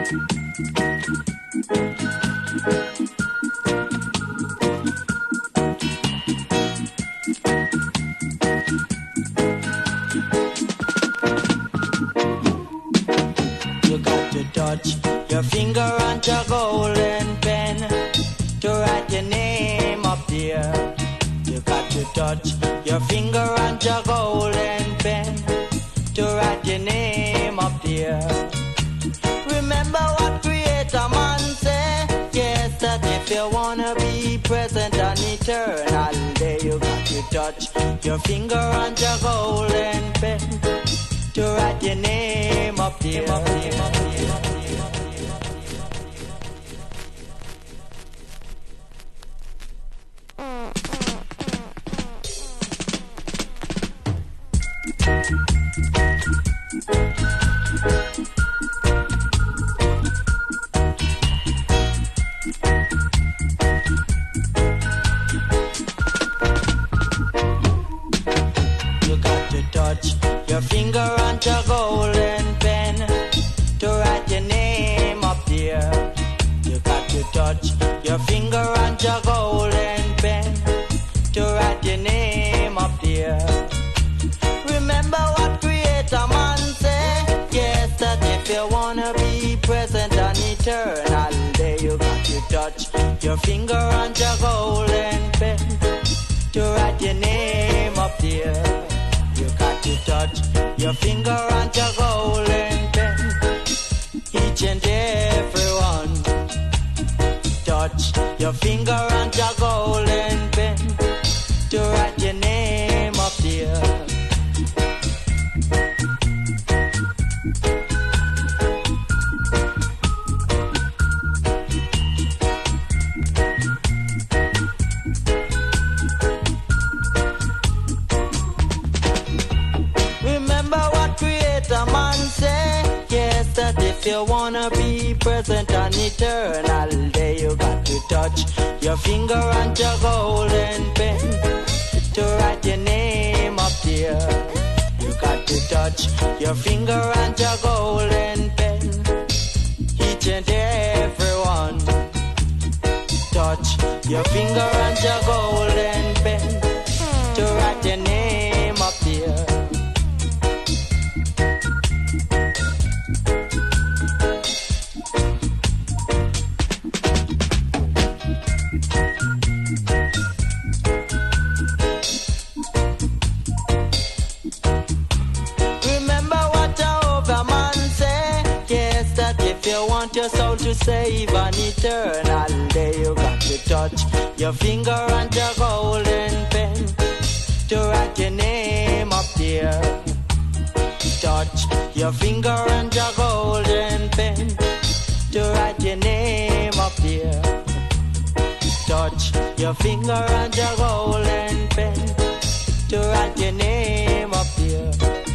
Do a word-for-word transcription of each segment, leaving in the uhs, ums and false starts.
You got to touch your finger on your golden pen to write your name up there. You got to touch your finger on your golden pen to write your name up there. Remember what Creator Man said, yes, that if you wanna be present and eternal day, you got to touch your finger on your golden pen to write your name up there. Up there, up there, up there, up there. You got to touch your finger on your golden pen to write your name up there. You got to touch your finger on your golden pen to write your name up there. Remember what Creator Man said, yes, that if you wanna be present and eternal day, you got to touch your finger on your golden pen to write your name up there. You got to touch your finger on your golden pen. Each and every one, touch your finger on your golden pen to write your name up there. Remember what Creator Man said, yes, that if you wanna be present and eternal day, you got to touch your finger on your golden pen to write your name up there. You got to touch your finger on your golden pen. Each and every one, touch your finger on your golden pen to write your name up there. Your soul to save an eternal day, you got to touch your finger on your golden pen to write your name up there. Touch your finger on your golden pen to write your name up there. Touch your finger on your golden pen to write your name up there.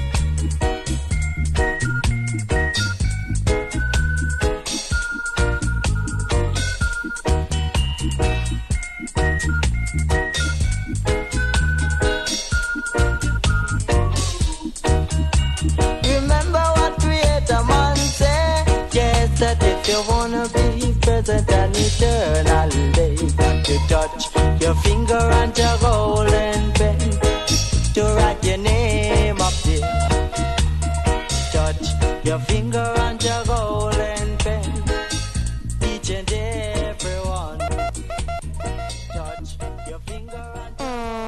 That if you wanna be present and eternal day, you got to touch your finger on your golden pen to write your name up there. Touch your finger on your golden pen. Each and every one, touch your finger on your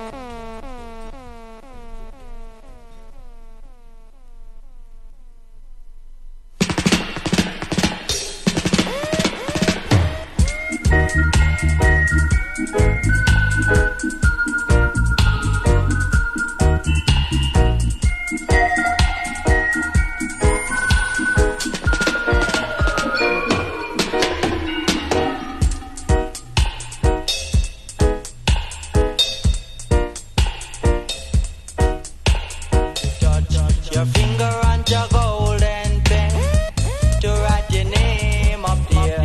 your finger on your golden pen to write your name up there.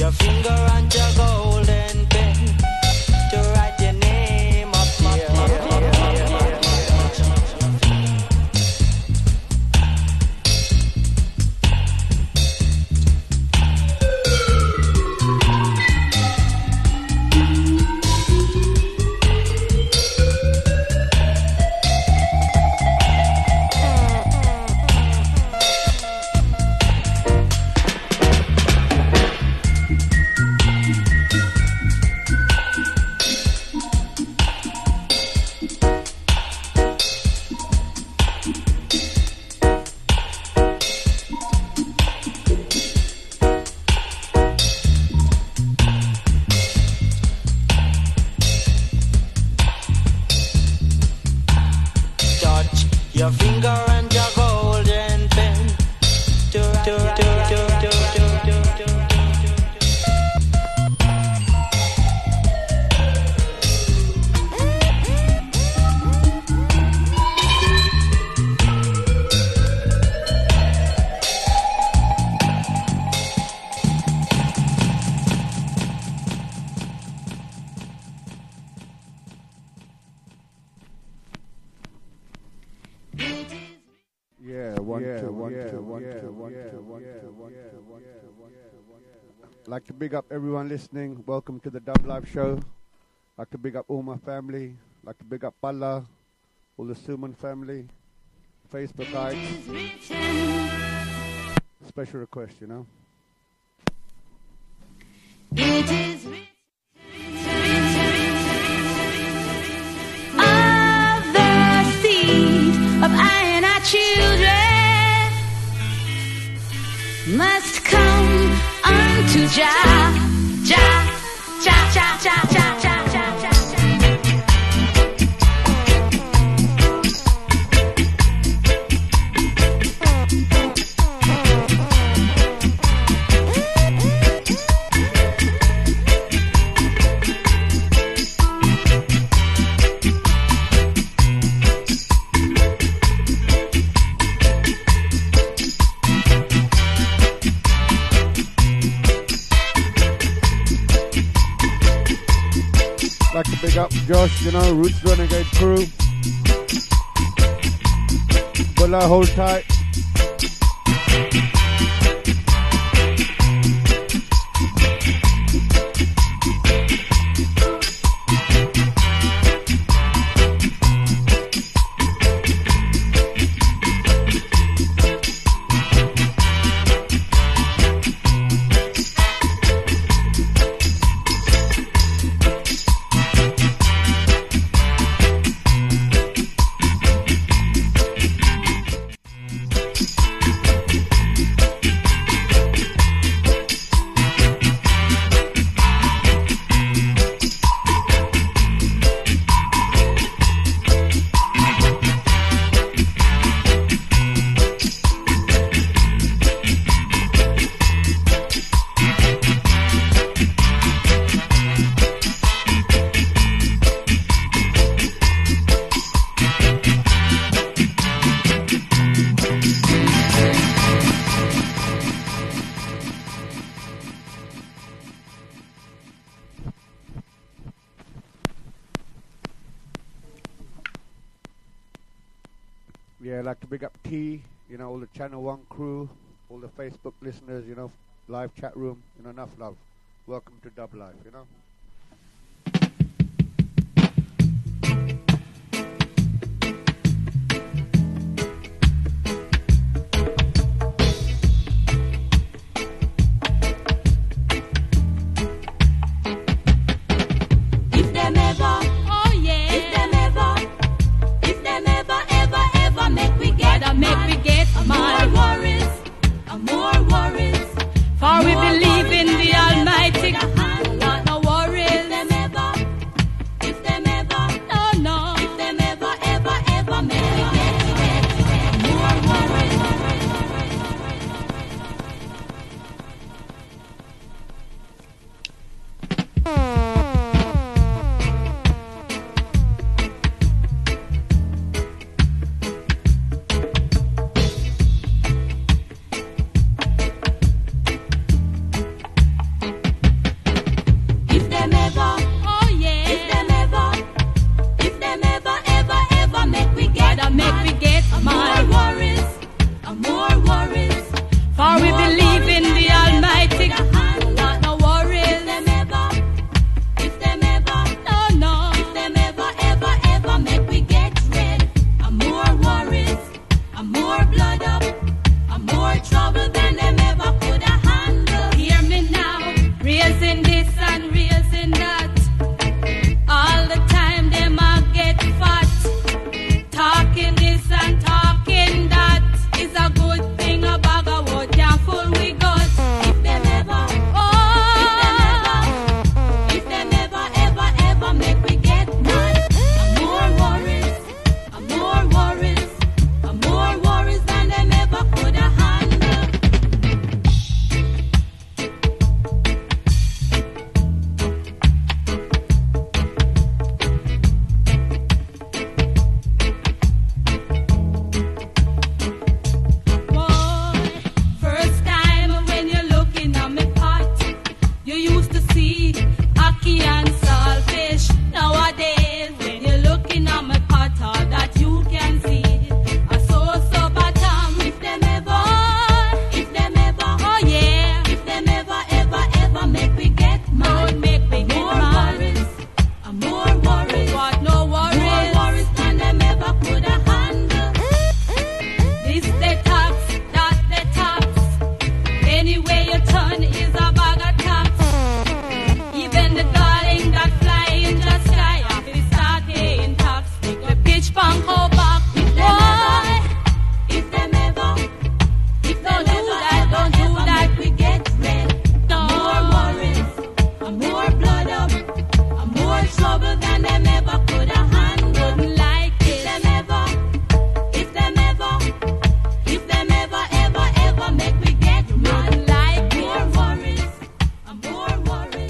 your finger and your golden pen to write your name up there. Your finger and your golden pen to write, to write, to write, to write, to write, to write, to write. Like to big up everyone listening. Welcome to the Dub Live Show. Like to big up all my family. Like to big up Balla, all the Suman family, Facebookites. Special request, you know. It is written of the seed of I and our children must come unto Jah, Jah, Jah, Jah, Jah, Jah, Jah, Jah, Jah. Like to big up Josh, you know, Roots Renegade crew. Bulla, hold tight. Yeah, I'd like to big up T, you know, all the Channel One crew, all the Facebook listeners, you know, live chat room, you know, enough love. Welcome to Dub Life, you know. For we believe in the Almighty God. No worries. If them ever, if them ever, no, no. If them ever, ever, ever make me get, get, get more worries. return is a bag of tax. Even the darling that fly in the sky, after they start paying tax, make the pitch punk hold back. Boy, If them ever, if don't them do ever, that, ever, don't do ever that. make we get red. More No. worries, a more blood up, a more trouble than them ever could have handled. Wouldn't like If it. them ever, if them ever, if them ever, ever, ever make we get mad. Wouldn't like More it. worries, a more worries.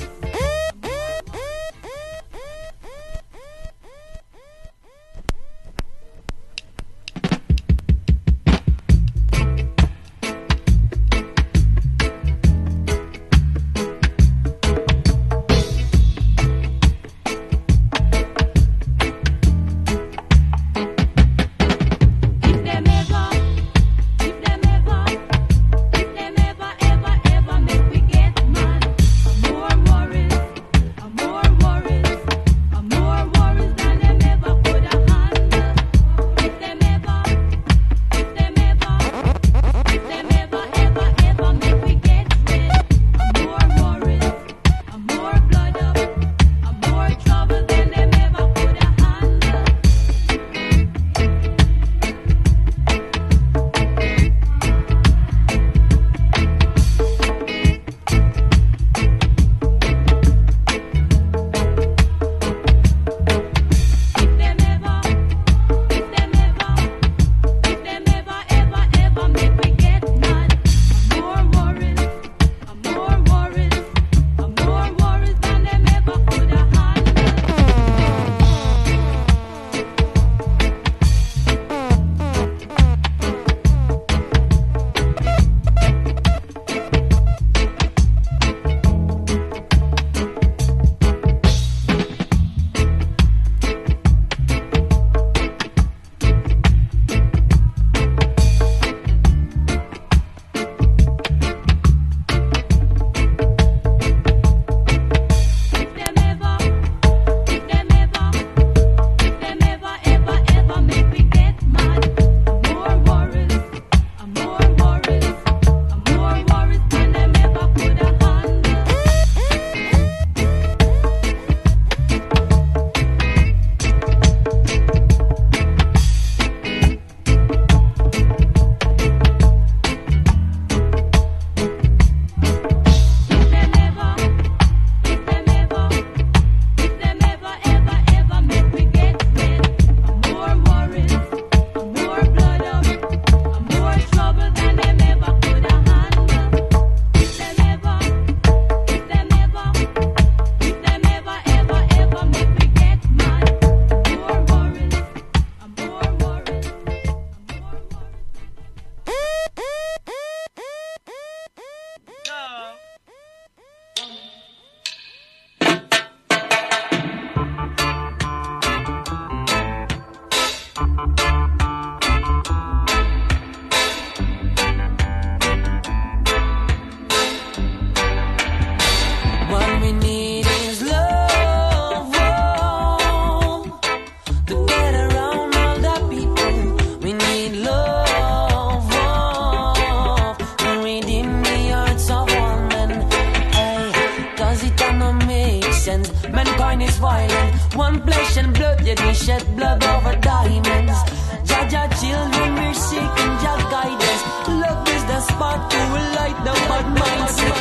If them ever, if them ever, if them ever, ever, ever make we get mad. More worries, a more worries, a more worries than them ever could have handled. If them ever, if them ever, if them ever, ever, ever make we get red. More worries, a more blood up, a more trouble than them ever could have handled. If them ever, if them ever, if them ever, ever, ever make we get mad. More worries, a more worries, a more worries than them ever could have handled. If them ever, if them ever, if them ever, ever, ever make we get mad. More worries, a more worries, a more worries than them ever could have handled. If them ever, if them ever, if them ever, ever, ever make we get red. A more worries, a more blood up, a more trouble than them ever could have handled. If them ever, if them ever, if them ever, ever, ever make we get mad. More worries, a more worries, a more worries. What we need is love, oh, to get around all the people. We need love, oh, to redeem the hearts of all men. Hey, 'cause it don't make sense. Mankind is violent. One flesh and blood, yet we shed blood over diamonds. Jaja children, we're seeking Jah guidance. Love is the spark to light the bad mindset.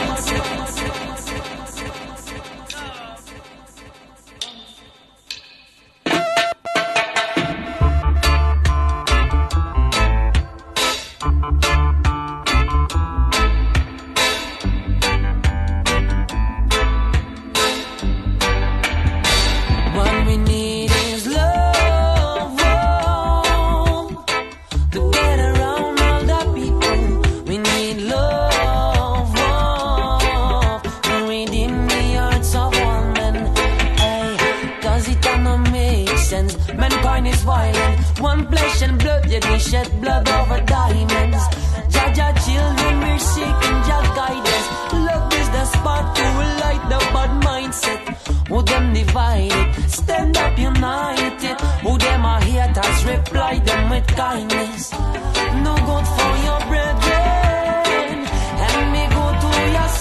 What we need is love, oh, to get around all the people. We need love, oh, to redeem the hearts of all men. Hey, 'cause it don't make sense. Mankind is violent. One flesh and blood, yet we shed blood over diamonds. Jaja children, we're seeking Jah guidance. Love is the spark to light the bad mindset. Who them divided, stand up united. Who them are haters, reply them with kindness. No good for your brethren, and me go to your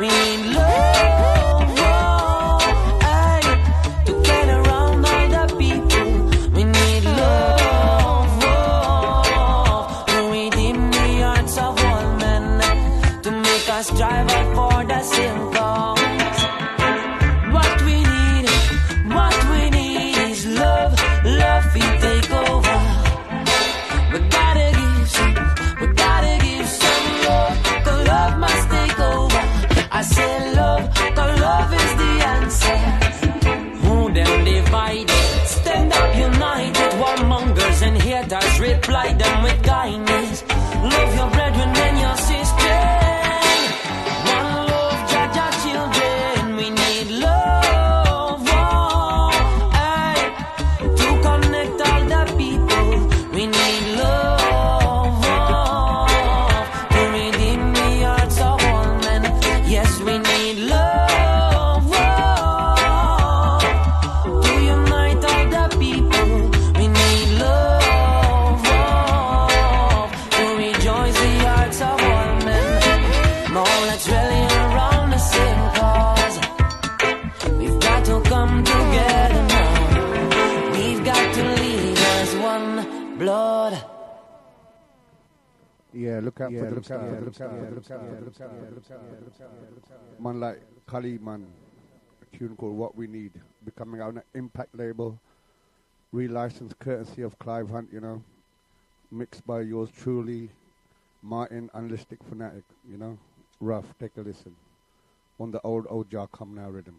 We need love, oh, aye, to get around all the people. We need love, oh, to redeem the hearts of all men, to make us strive out for the same cause. What we need, what we need is love, love we take over. We gotta give some, we gotta give some love, 'cause love must take over. I say love, 'cause love is the answer. Who them divided? Stand up united, warmongers and haters, reply them with kindness. Love your brethren and your sisters. One love, Jaja children. We need love, oh, aye, to connect all the people. We need love, oh, to redeem the hearts of all men. Yes, we need love, oh, to unite all the people. We need love, oh, to rejoice the hearts of all men. Now let's rally around the same cause. We've got to come together now. We've got to lead as one blood. Yeah, look out for them stars. Man like Kali, man, a tune called What We Need, becoming out on an Impact label, relicensed courtesy of Clive Hunt, you know, mixed by yours truly, Martin Unlistic Fanatic, you know, rough, take a listen, on the old Oja Come Now rhythm.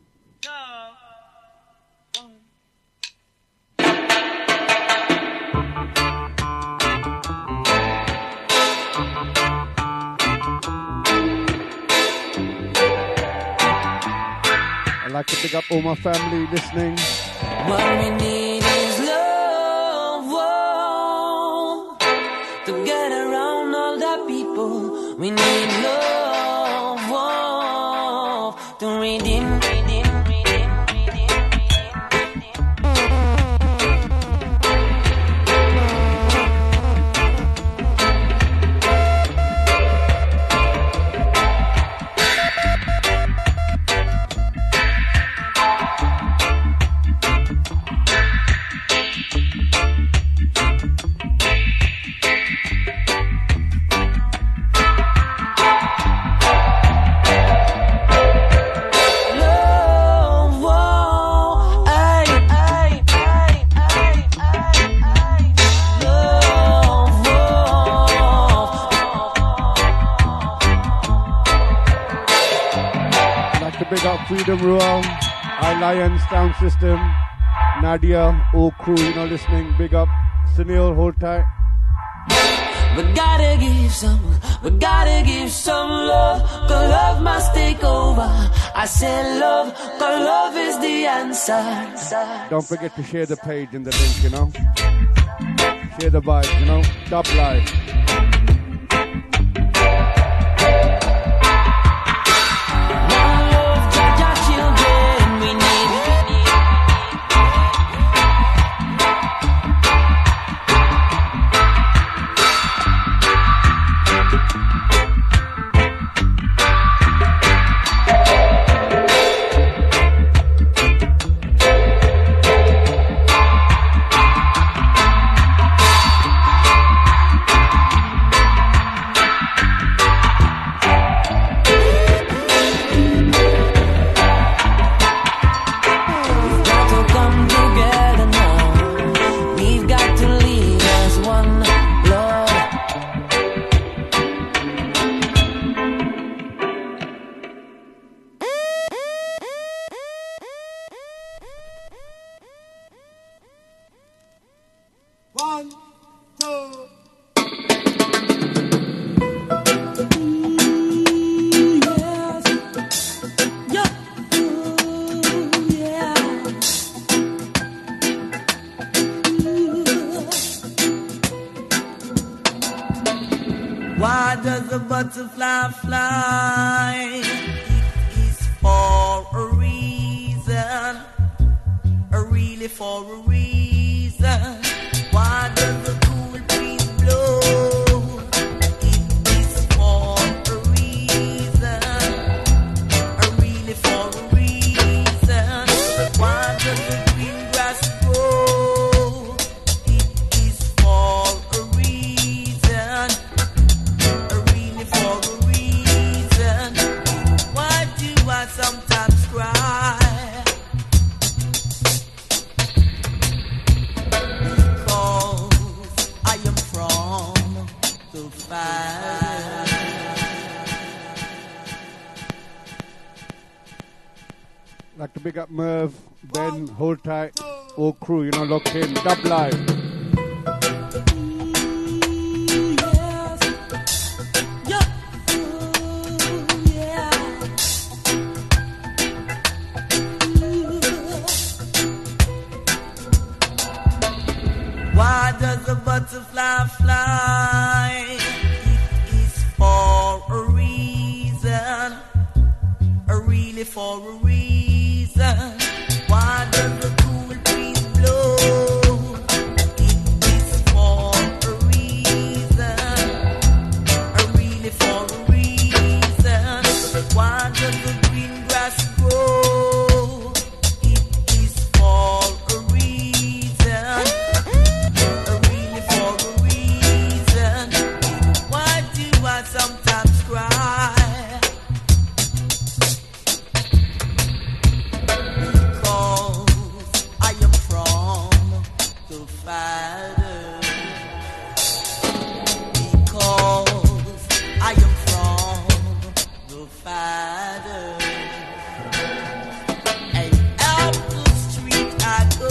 I'd like to pick up all my family listening. What we need is love, oh, to get around all the people. We need love, oh, to redeem, redeem, redeem, redeem, Freedom Rural, iLion Sound System, Nadia, all crew, you know, listening. Big up. Sunil, hold tight. We gotta give some, we gotta give some love, 'cause love must take over. I say love, 'cause love is the answer. Don't forget to share the page and the link, you know. Share the vibes, you know. Dub live. One, two. Why does a butterfly fly? It is for a reason, a really for a reason. Why does the cool breeze blow? It is for a reason. Like to big up Merv, Ben, hold tight, all crew, you know, lock in, dub live. Why does a butterfly fly? It is for a reason, a really for a reason. Why does the cool breeze blow? It is for a reason, a really for a reason. Why does the green grass grow? It is for a reason. Sometimes cry because I am from the Father, because I am from the Father, and up the street I go.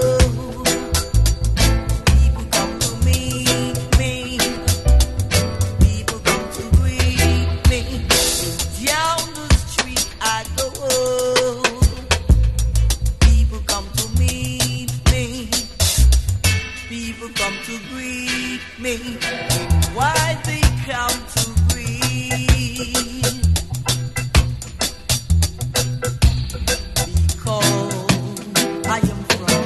People come to meet me. Down the street I go. People come to meet me. People come to greet me. Why they come to greet? Because I am from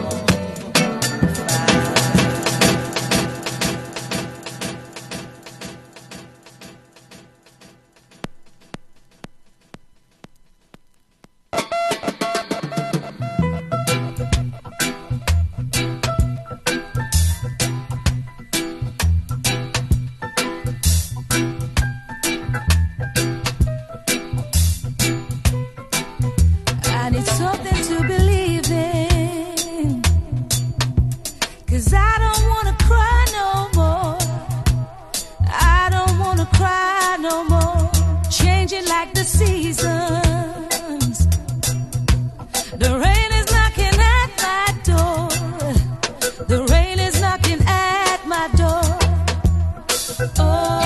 I need something to believe in, 'cause I don't wanna cry no more. I don't wanna cry no more. Changing like the seasons. The rain is knocking at my door. The rain is knocking at my door. Oh.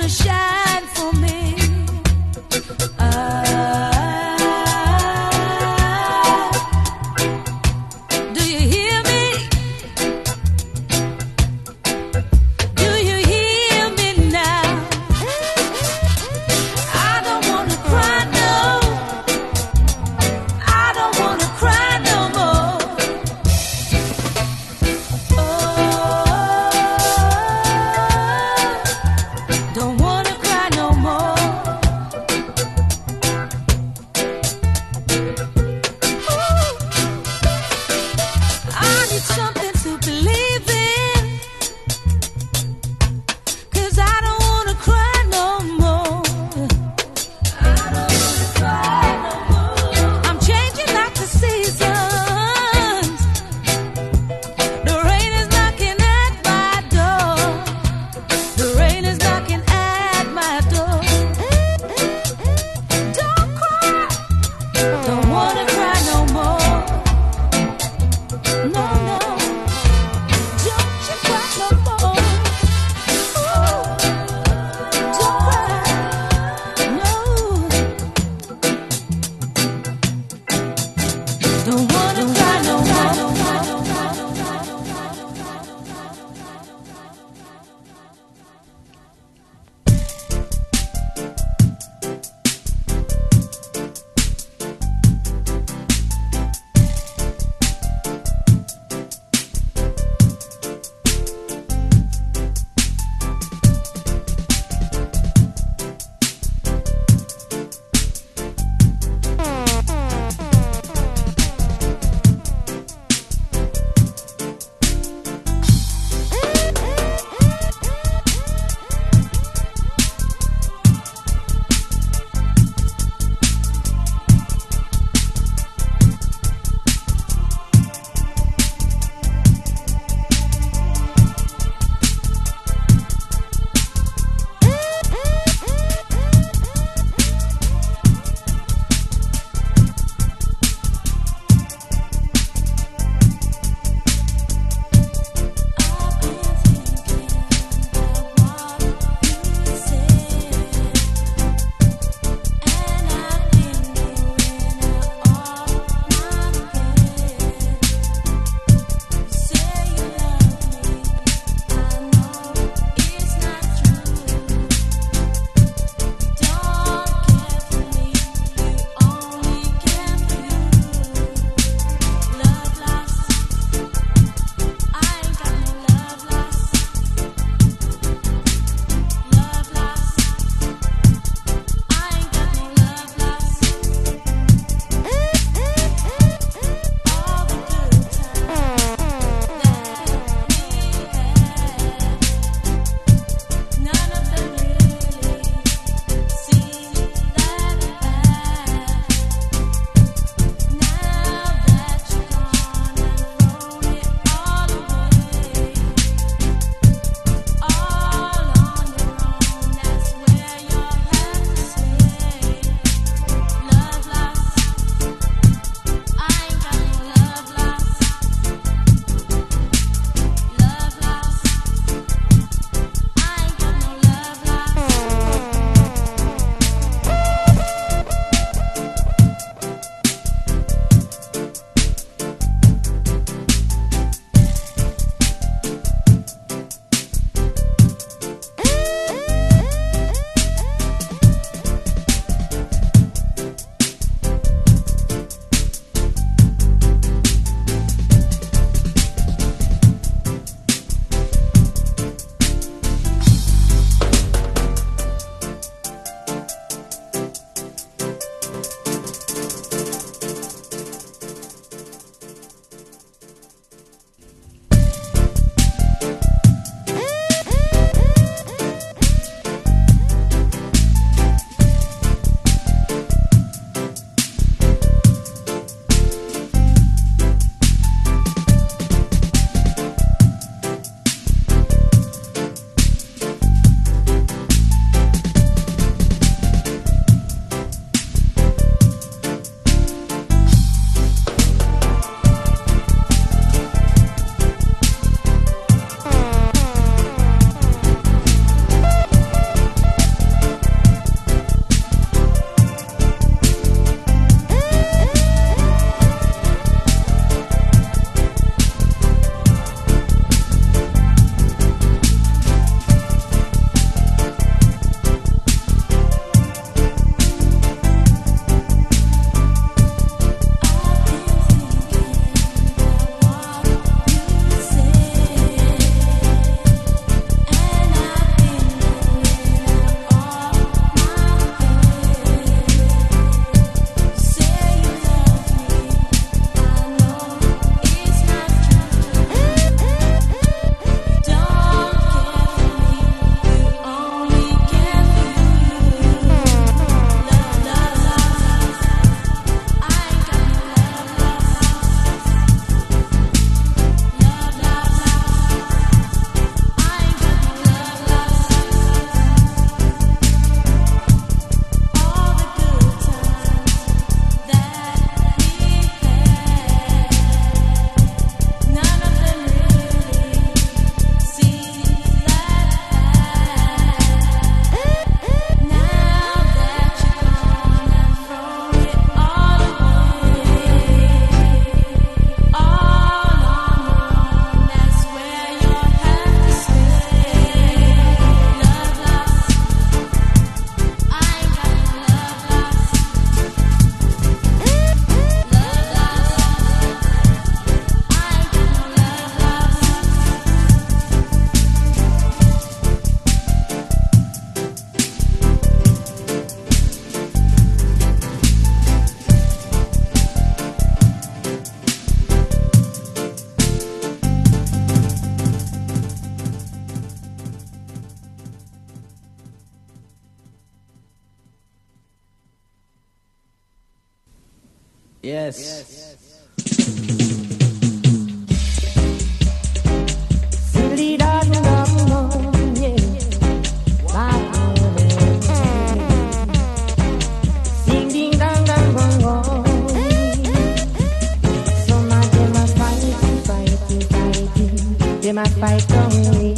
Shine for me. Ah. Yes. They might fight on me.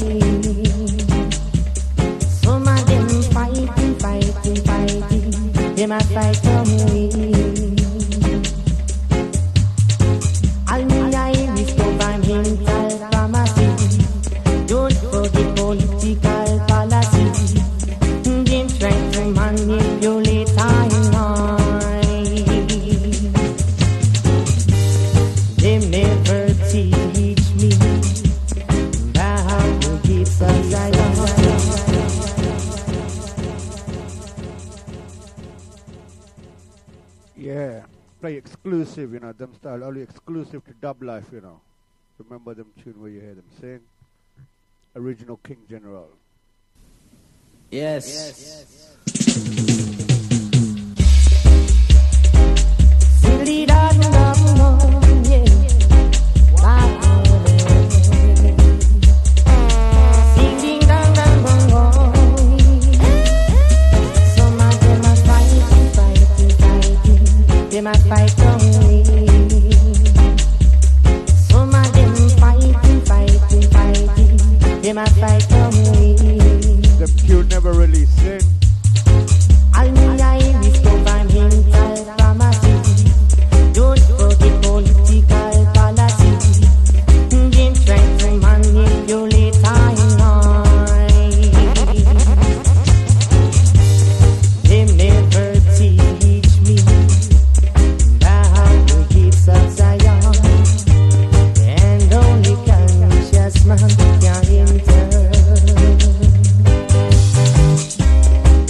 Some of them fighting, fighting, fighting. They might fight on me. All me I discover mental pharmacy. Don't forget political policy. Them try to manipulate our mind. They never teach me. Yeah, play exclusive, you know, them style only exclusive to Dub Life, you know. Remember them tune where you hear them sing? Original King General. Yes. yes. They might fight on me. Some of them fighting, fighting, fighting. They might fight on me. Them tune never really sing. All me I discover mental pharmacy. Don't forget political policy. Them try to manipulate our mind. They never teach me the gates of Zion, and only conscious man can enter.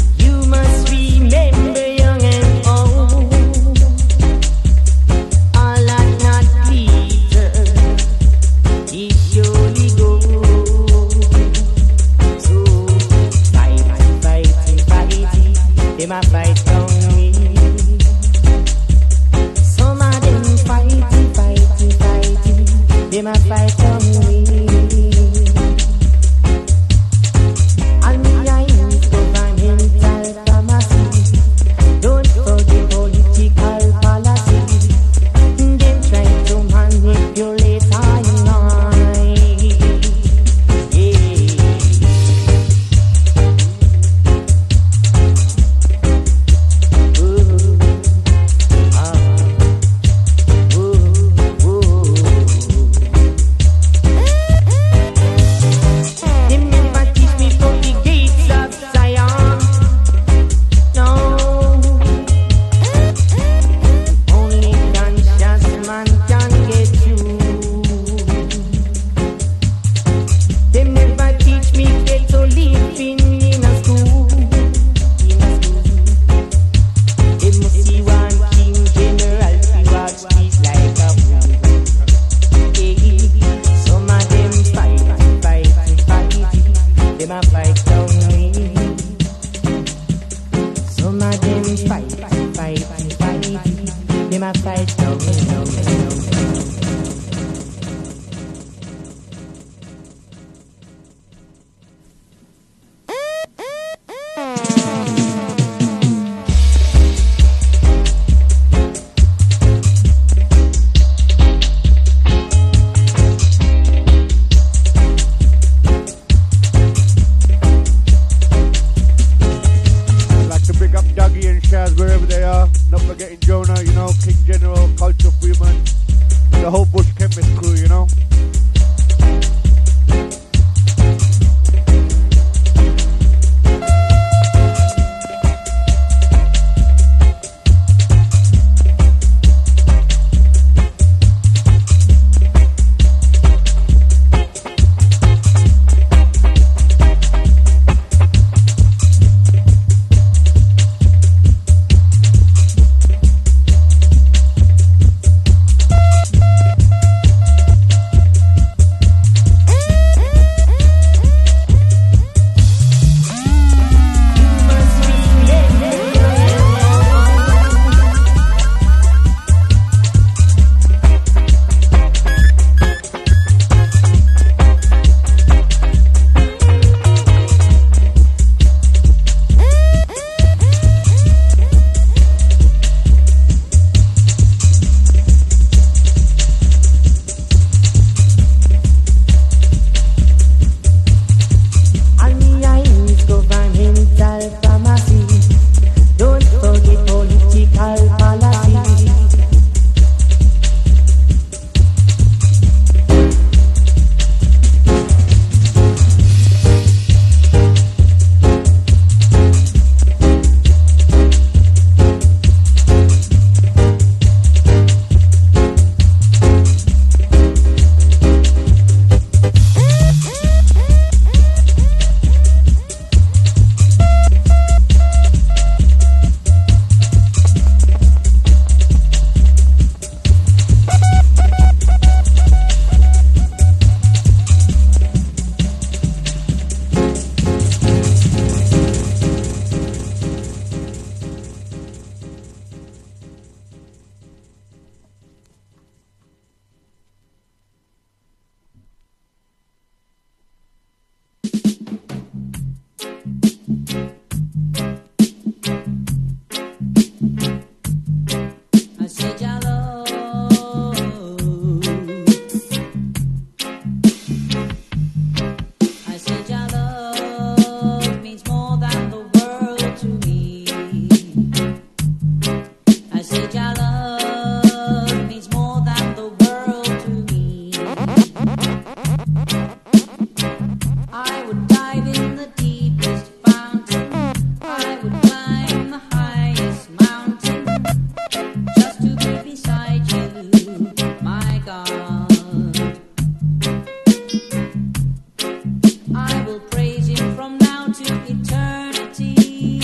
to eternity.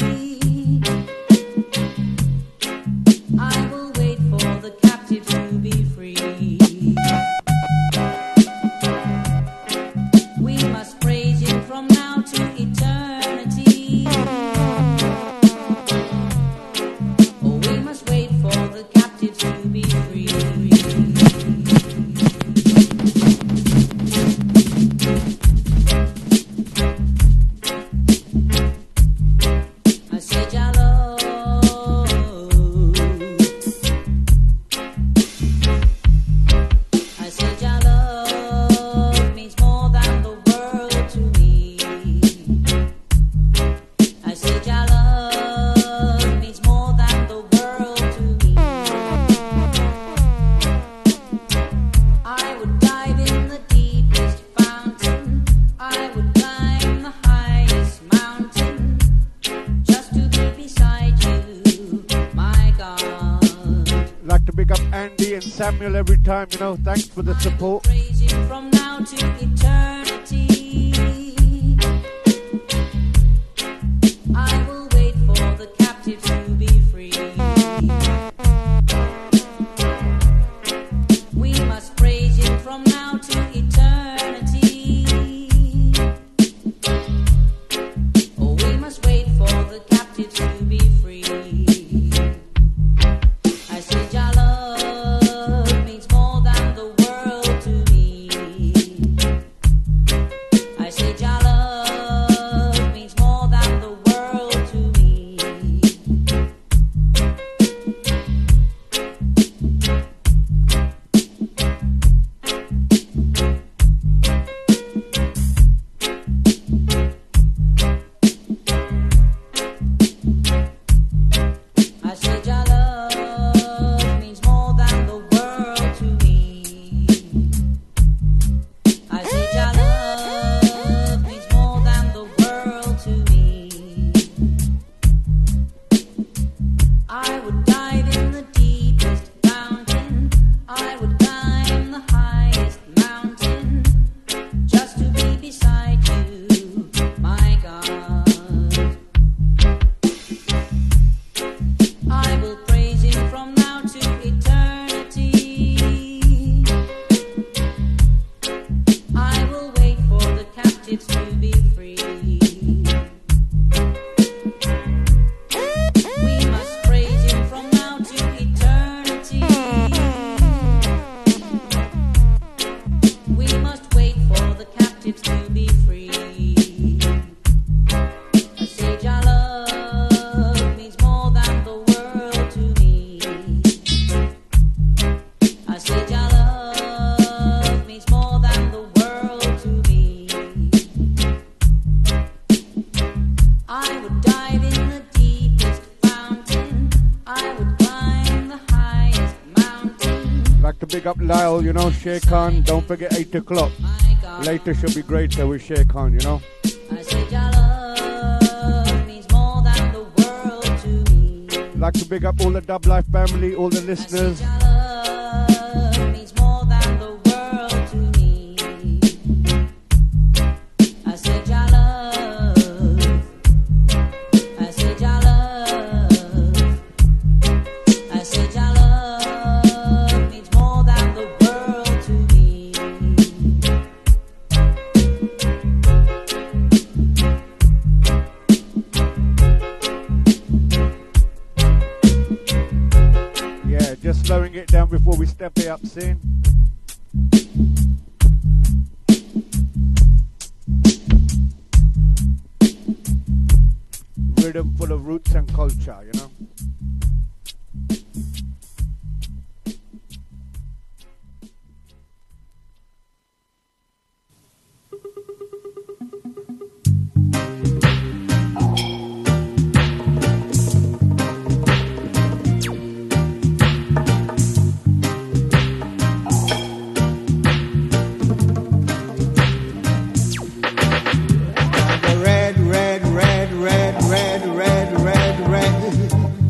I will wait for the captives to be free. We must praise Him from now to eternity. Oh, we must wait for the captives to be free. I said, "Jah love." I said, "Jah love means more than the world to me." I said, "Jah love means more than the world to me." I would dive in the deepest fountain. I would climb the highest mountain just to be beside you, my God. Like to pick up Andy and Samuel every time, you know. Thanks for the support. Praise Him from now to eternity. I will wait for the captives to be free. We must praise Him from now to eternity. Oh, we must wait for the captives to be free. I say, "Jah love means more than the world to me." I say, "Jah love means more than the world to me." I say, "Jah love means more than the world to me." I say, "Jah love means more than the world to me." I would dive in the deepest fountain. I would climb the highest mountain just to be beside you, my God. I will praise Him from now to eternity. I will wait for the captives to be free. We must praise Him from now to eternity. We must wait for the captives to be free. I say, "Jah love means more than the world to me." I say, "Jah love means more than the world to me." I would dive in the deepest fountain. I would climb the highest mountain. Like to pick up Lyle, you know, Sheikh Khan. Don't forget eight o'clock. My God. Later should be greater with Sheikh Khan, you know. I say, "Jah love means more than the world to me." Like to pick up all the Dub Life family, all the I say, listeners. "Jah love means more than the world to me." I say, "Jah love." I say, "Jah love." I say, "Jah love means more than the world to me." Yeah, just slowing it down before we step it up soon. Rhythm full of roots and culture, you know. Red, red, red, red, red, red, red, red.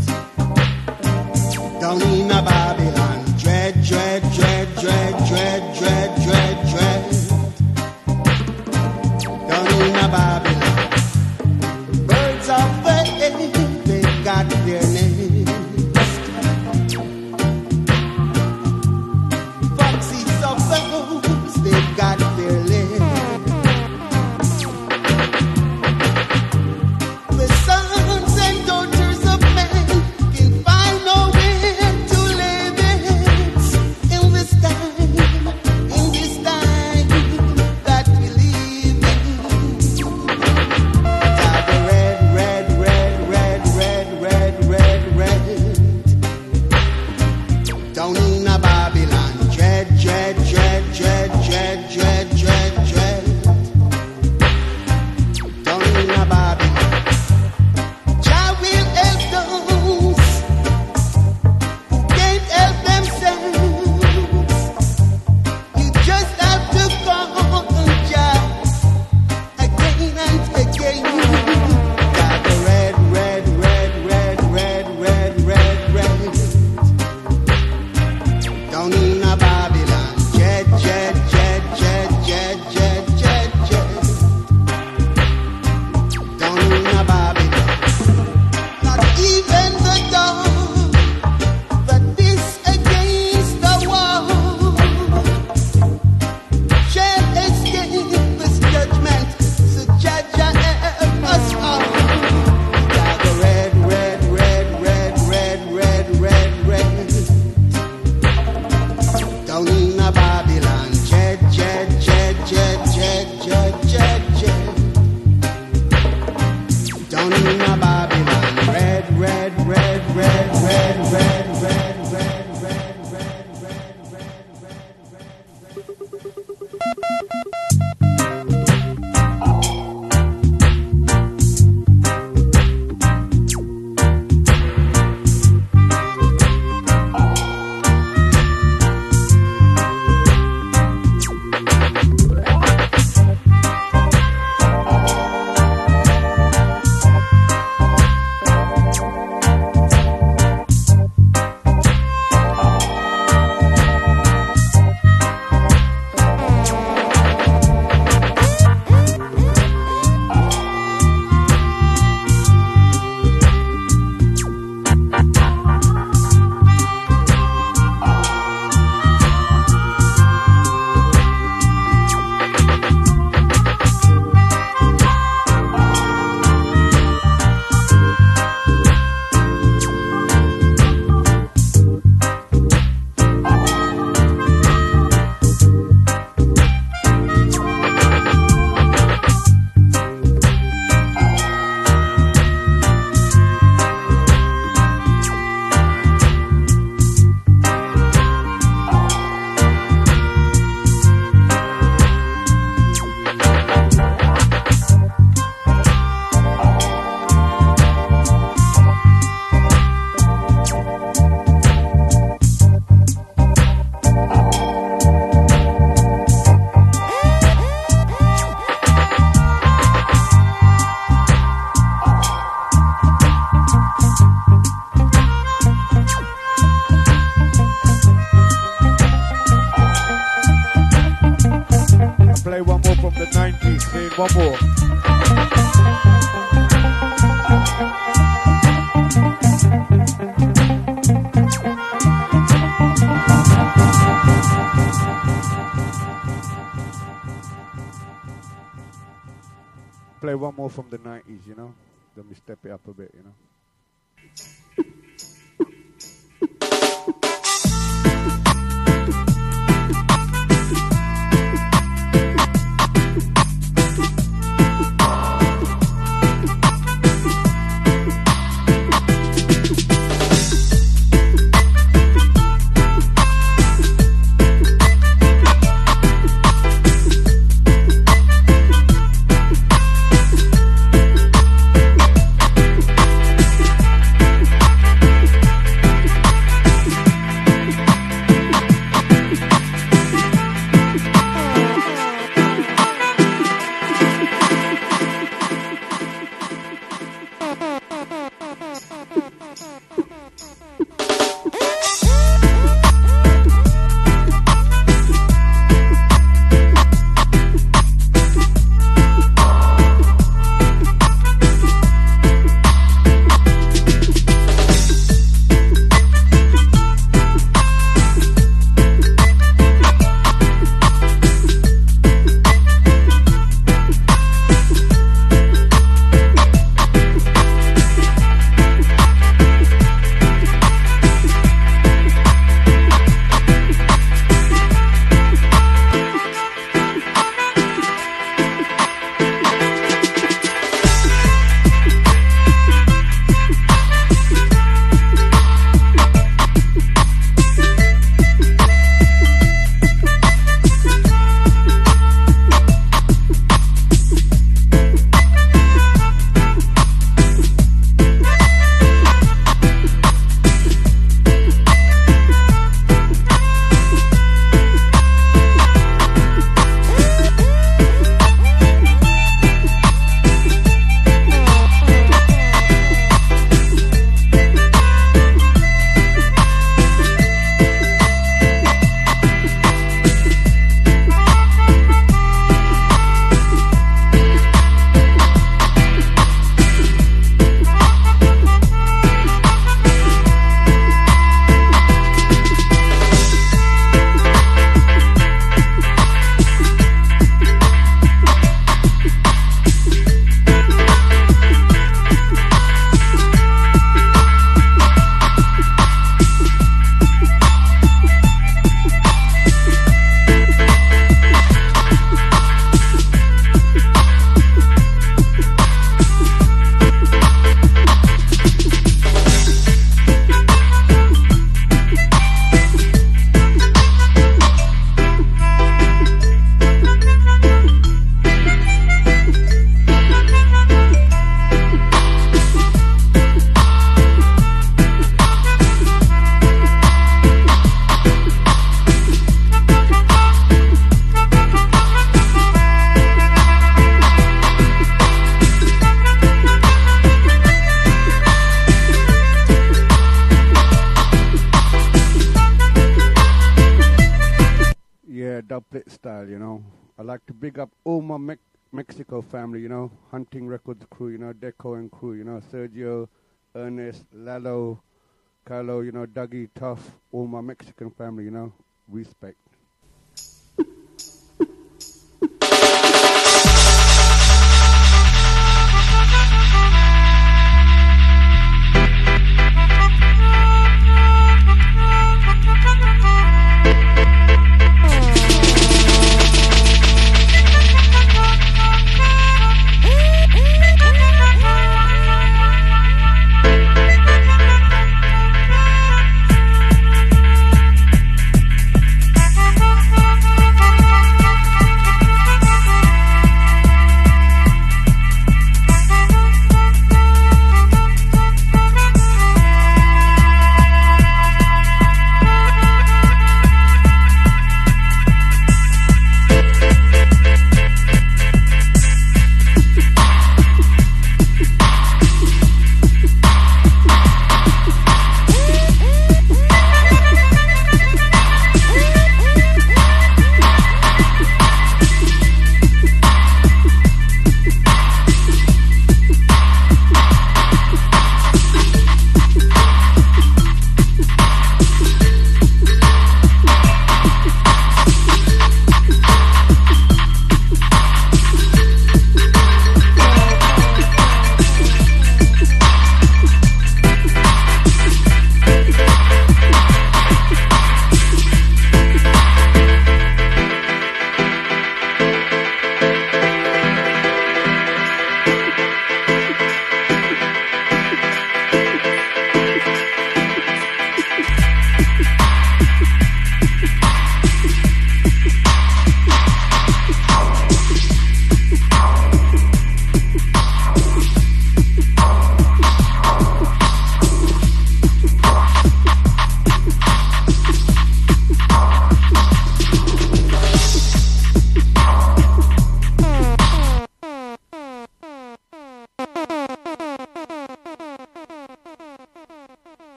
One more. Play one more from the nineties, you know? Then we step it up a bit, you know? dubplate style, you know. I like to big up all my Me- Mexico family, you know, Hunting Records crew, you know, Deco and crew, you know, Sergio, Ernest, Lalo, Carlo, you know, Dougie, Tough, all my Mexican family, you know, respect. Thank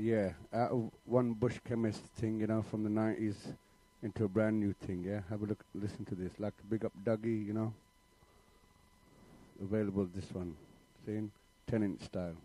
Yeah, out of one Bush Chemist thing, you know, from the nineties into a brand new thing, yeah? Have a look, listen to this. Like, big up Dougie, you know? Available this one. Seeing? ten inch style.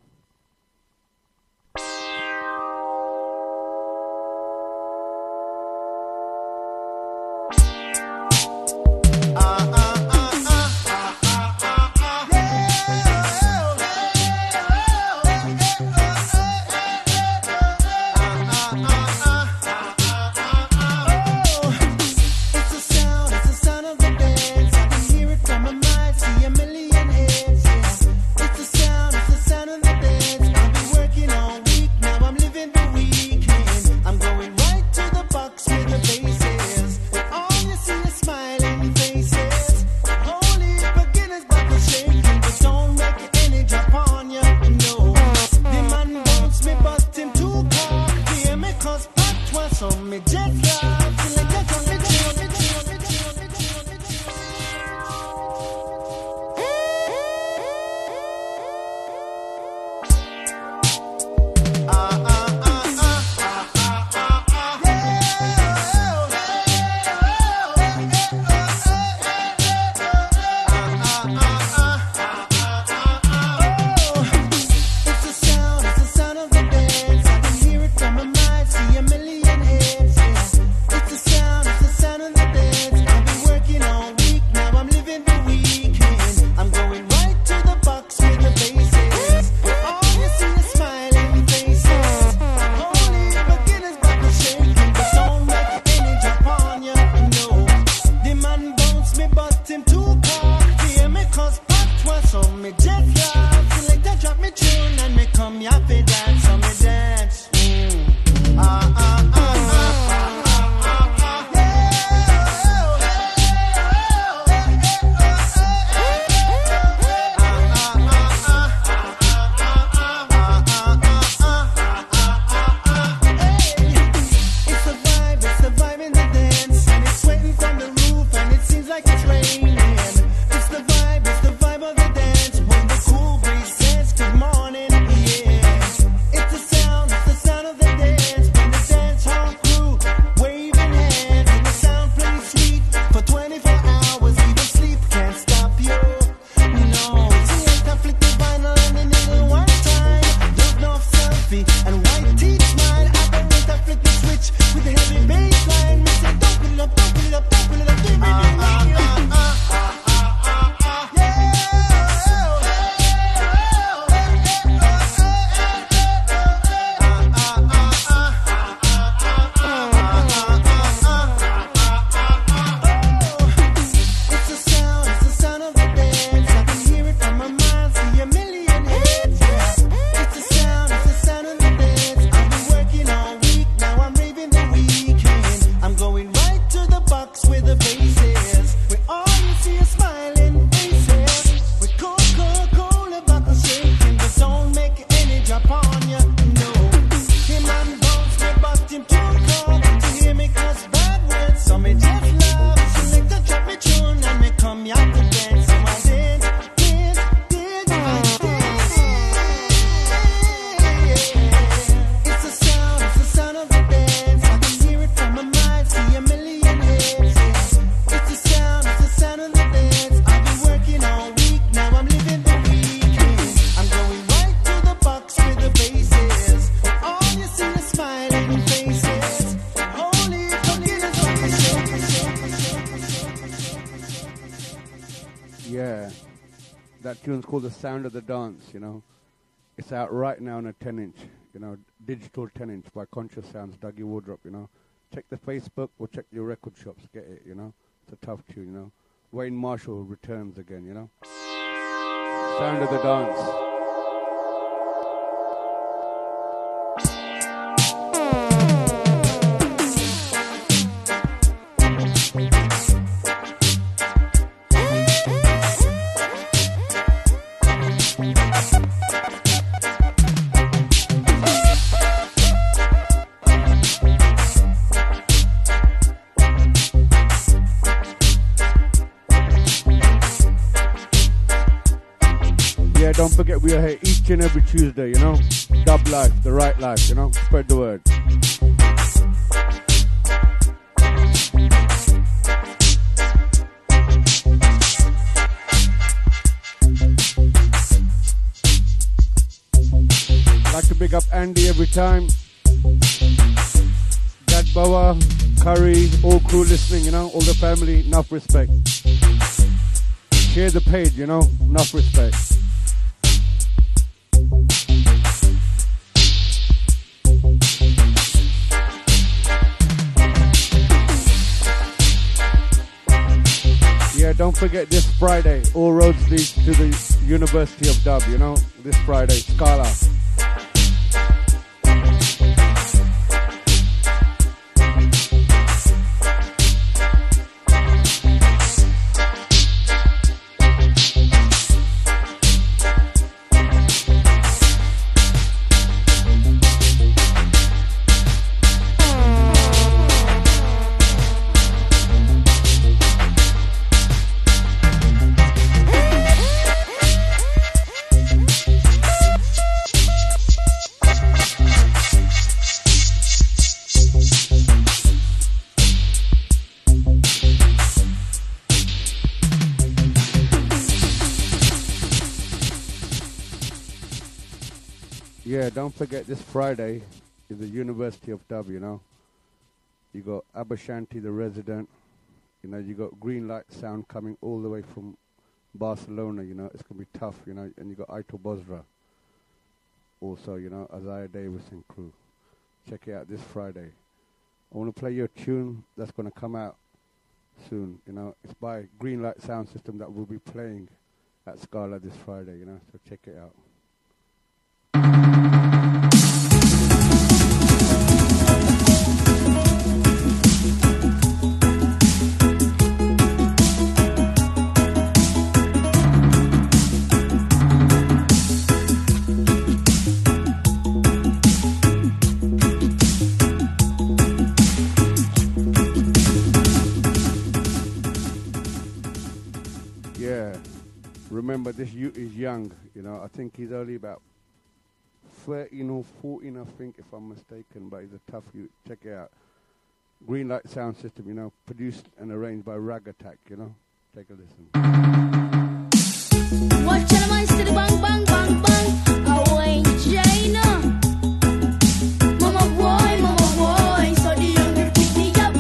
That tune's called The Sound of the Dance, you know. It's out right now on a ten inch, you know, digital ten inch by Conscious Sounds, Dougie Wardrop, you know. Check the Facebook or check your record shops, get it, you know. It's a tough tune, you know. Wayne Marshall returns again, you know. Sound of the Dance. don't forget we are here each and every Tuesday, you know. Dub life, the right life, you know. Spread the word. Like to big up Andy every time. Dad Bower, Curry, all crew listening, you know, all the family, enough respect. Share the page, you know, enough respect. Yeah, don't forget this Friday, all roads lead to the University of Dub, you know, this Friday, Scala. Yeah, don't forget this Friday is the University of Dub, you know. You got Abashanti, the resident. You know, you got Green Light Sound coming all the way from Barcelona, you know. It's going to be tough, you know. And you got Aito Bosra. Also, you know, Isaiah Davis and crew. Check it out this Friday. I want to play your tune that's going to come out soon, you know. It's by Green Light Sound System that will be playing at Scala this Friday, you know. So check it out. Remember, this youth is young, you know. I think he's only about thirteen or fourteen, I think, if I'm mistaken, but he's a tough youth. Check it out. Green Light Sound System, you know, produced and arranged by Rag Attack, you know. Take a listen. Watch out, man, steady bang, bang, bang, bang. I want China. Mama boy, mama boy, so the younger kids need a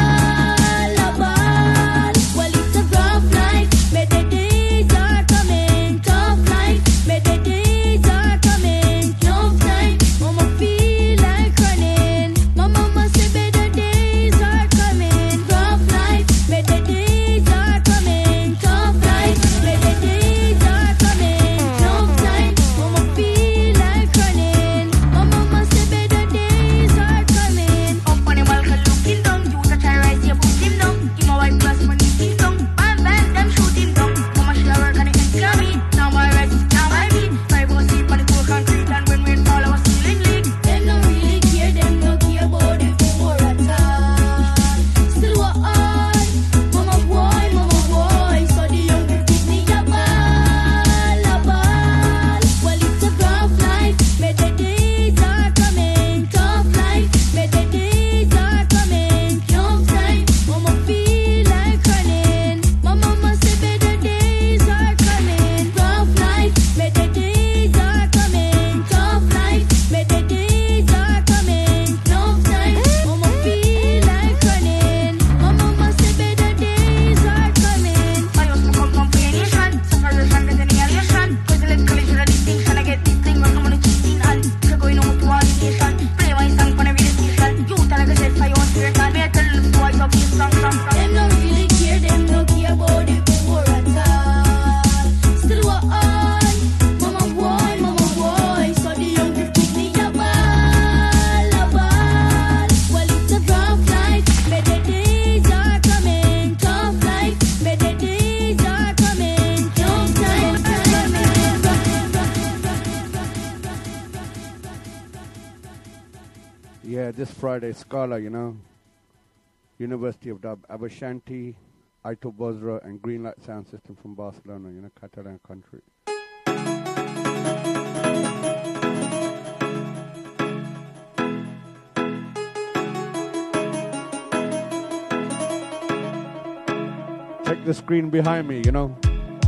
ball, a ball. Well, it's a rough life, but the days are coming. Tough life, but the days are coming. Tough time, mama feel like running. My mama say, but the days are coming. Rough life, but the days are coming. Tough life, but the days are coming. Tough time, mama feel like running. My mama say, but the days are coming. Up on the balcony looking down, you touch her rise, you put him down. Give my white glass money, ding dong. Bam bam, them shoot him down. Mama should have work on the extra meat. Now my rise, now my meat. Five was sleep on the cold concrete, and when rain fall, I was feeling leak. Them don't really care, them don't care about the poor at all. Still what on? Mama boy, mama boy, so the younger kids need a ball, a ball. Well, it's a rough life, but the days are coming. Tough life, but the days are coming. Tough time, mama feel like running. My mama say, but the days are coming. Rough life, but the days are coming. Tough life, but the days are coming. Tough time, mama feel like running. My mama say, but the days are coming. I also come from creation, separation, retaliation. Cause the little college with a distinction, I get this thing when I'm on a cheating hand. So going on to all the nation, play my song on every station. You tell like I said, for your spirit, and me I tell the story of this song, song, song. Them don't really care, them don't care about the poor at all. Still what on? Mama boy, mama boy, so the younger kids need a ball, a ball. Well, it's a rough life, but the days are coming. Tough life, but the days are coming. Tough times are coming. Yeah, this Friday, Scala, you know. University of Dub, Abashanti, Aito Bosra, and Green Light Sound System from Barcelona, you know, Catalan country. Check the screen behind me, you know.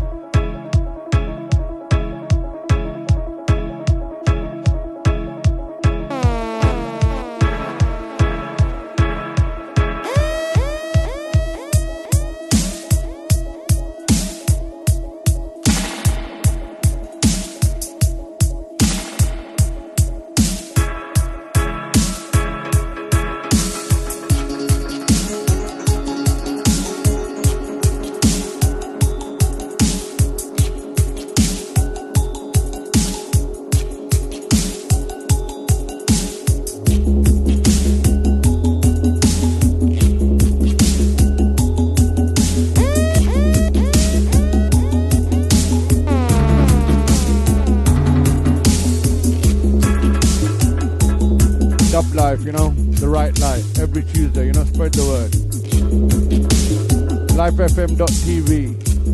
Life, you know, the right life, every Tuesday, you know, spread the word. life f m dot t v.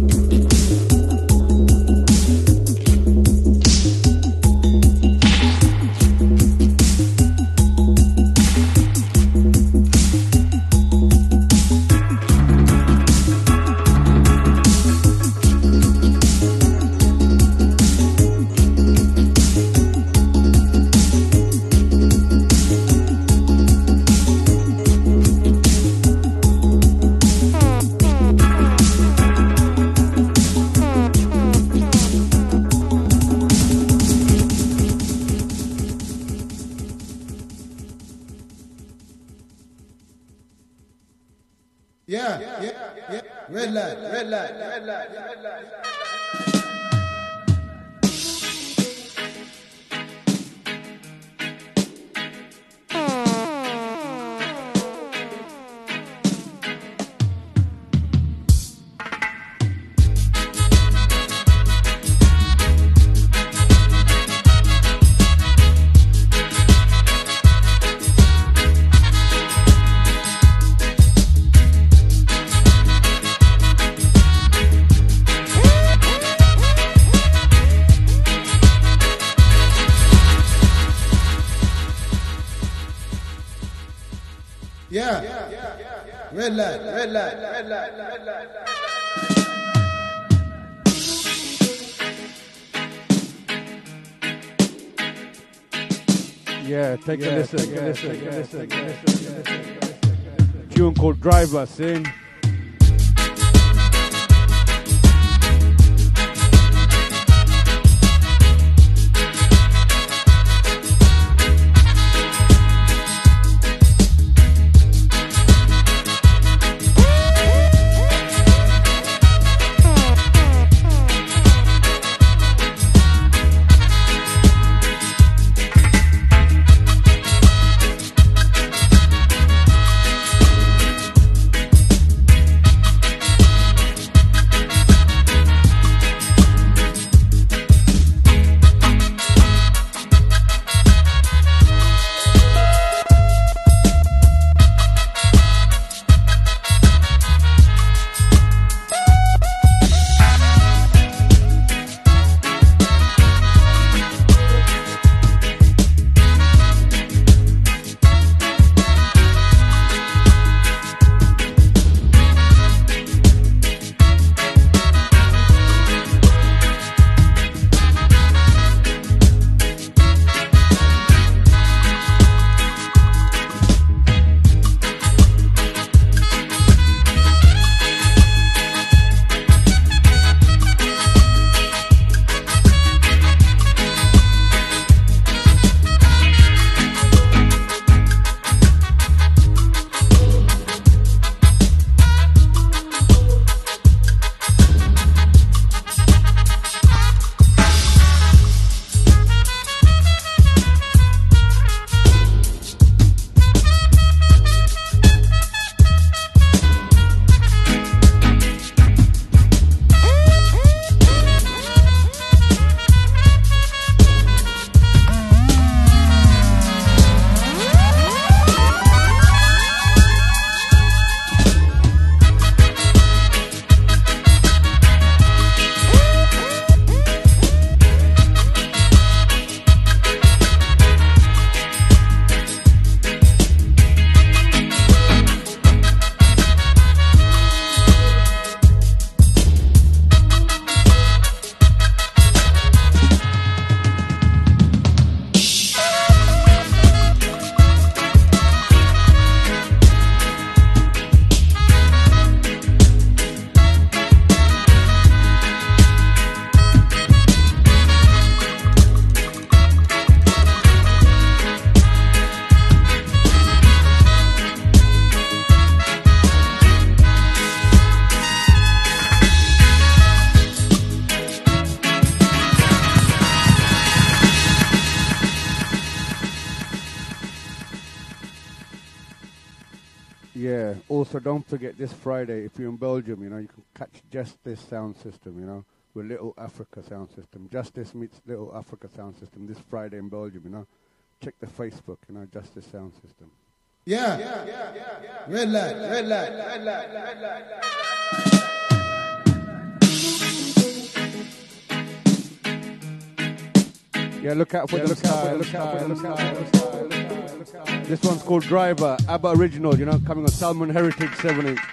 Yeah, yeah, yeah. Red light, red light, red light, red light. Yeah, yeah, yeah, yeah. Red light, red light, red light, red light. Yeah, take yeah, a listen, take a listen, take a listen, take a listen, take a listen. Tune called Driver, sing. Yeah. Also, don't forget this Friday, if you're in Belgium, you know, you can catch Justice Sound System, you know, with Little Africa Sound System. Justice meets Little Africa Sound System this Friday in Belgium, you know. Check the Facebook, you know, Justice Sound System. Yeah. Yeah, yeah, yeah, yeah. Red light, red light, red light, red light, red light. Yeah, look out for the style, look out for the style, This one's called Driver, ABBA Original, you know, coming on Salmon Heritage seven inch.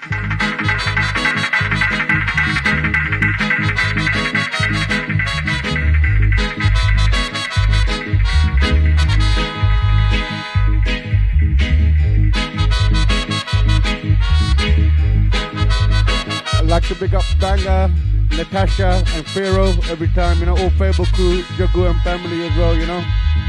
I'd like to big up Banger, Natasha and Pharaoh every time, you know, all Fable crew, Jagu and family as well, you know.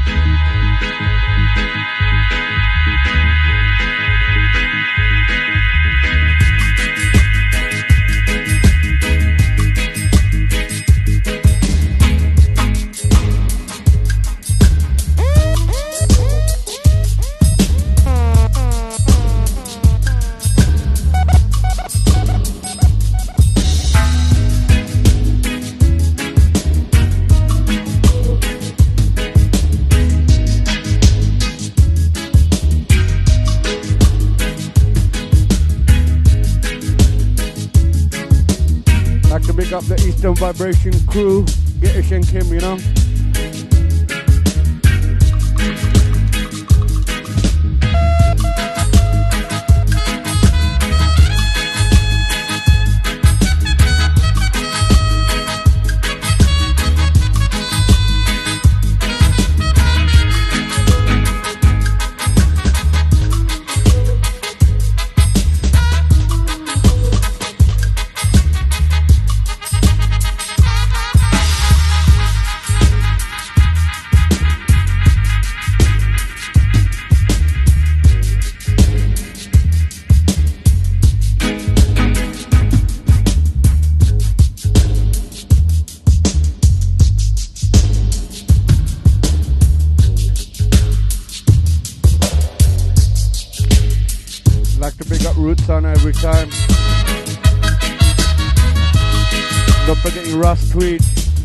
Up the Eastern Vibration crew, Getish and Kim, you know. Every time. Don't forget your Ross tweet.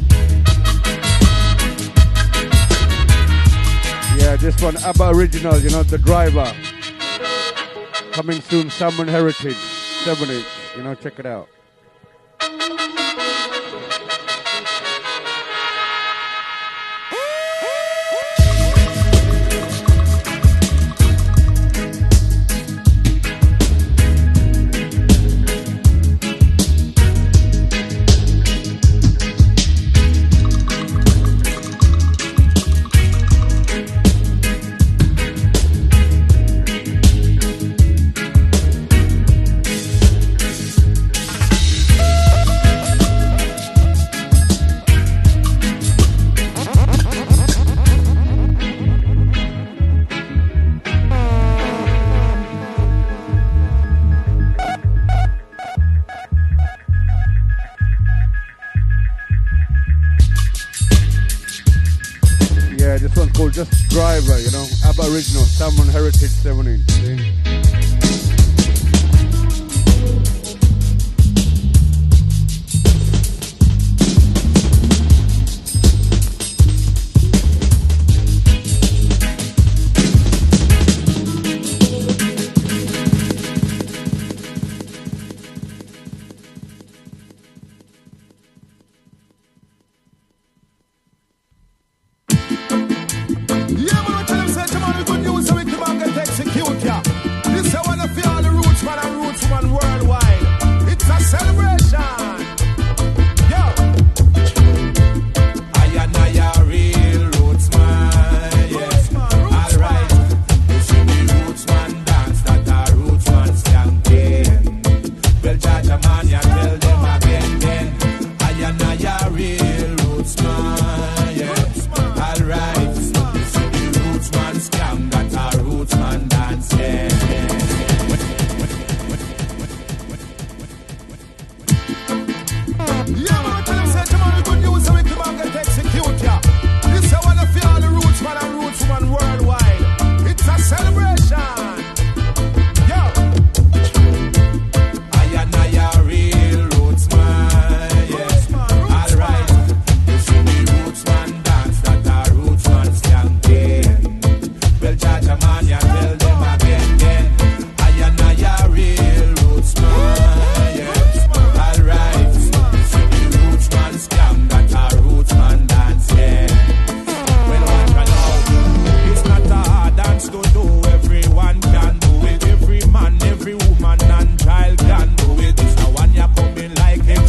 Yeah, this one ABBA Original, you know, The Driver. Coming soon, Salmon Heritage, seven inch, you know, check it out. Just Driver, you know, ABBA Original, Salmon Heritage seven inch.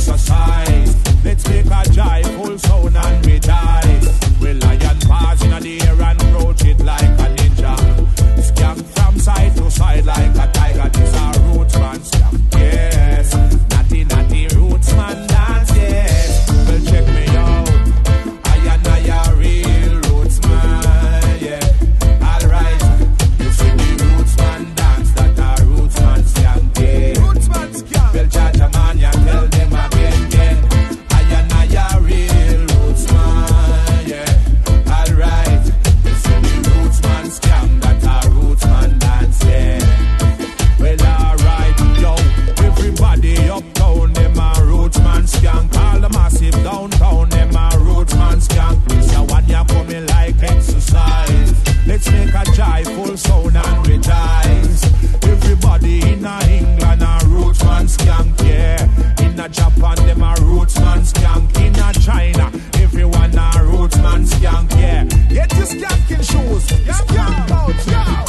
exercise. Let's make a joyful sound and rejoice. Well, lion paws in the air and approach it like a ninja. Skank from side to side like a tiger. This a roots man skank, yes. Natty natty roots man dance, yes. Well, check me out. I and I a real roots man, yeah. Alright, you see the roots man dance, that a roots man skank, yeah. Roots man skank. Well, Jaja man, ya tell them again, yeah. I and I a real roots man, yeah. Alright, you see the roots man skank, that a roots man dance, yeah. Well, alright, yo, everybody uptown, them a roots man skank. All the massive downtown, them a roots man skank. This a one ya coming like exercise. Let's make a joyful sound and rejoice. Everybody in a England a roots man skank, yeah. In a Japan, them a roots man skank. In a China, everyone a roots man skank, yeah. Get your skanking shoes, yeah, skank out, yeah.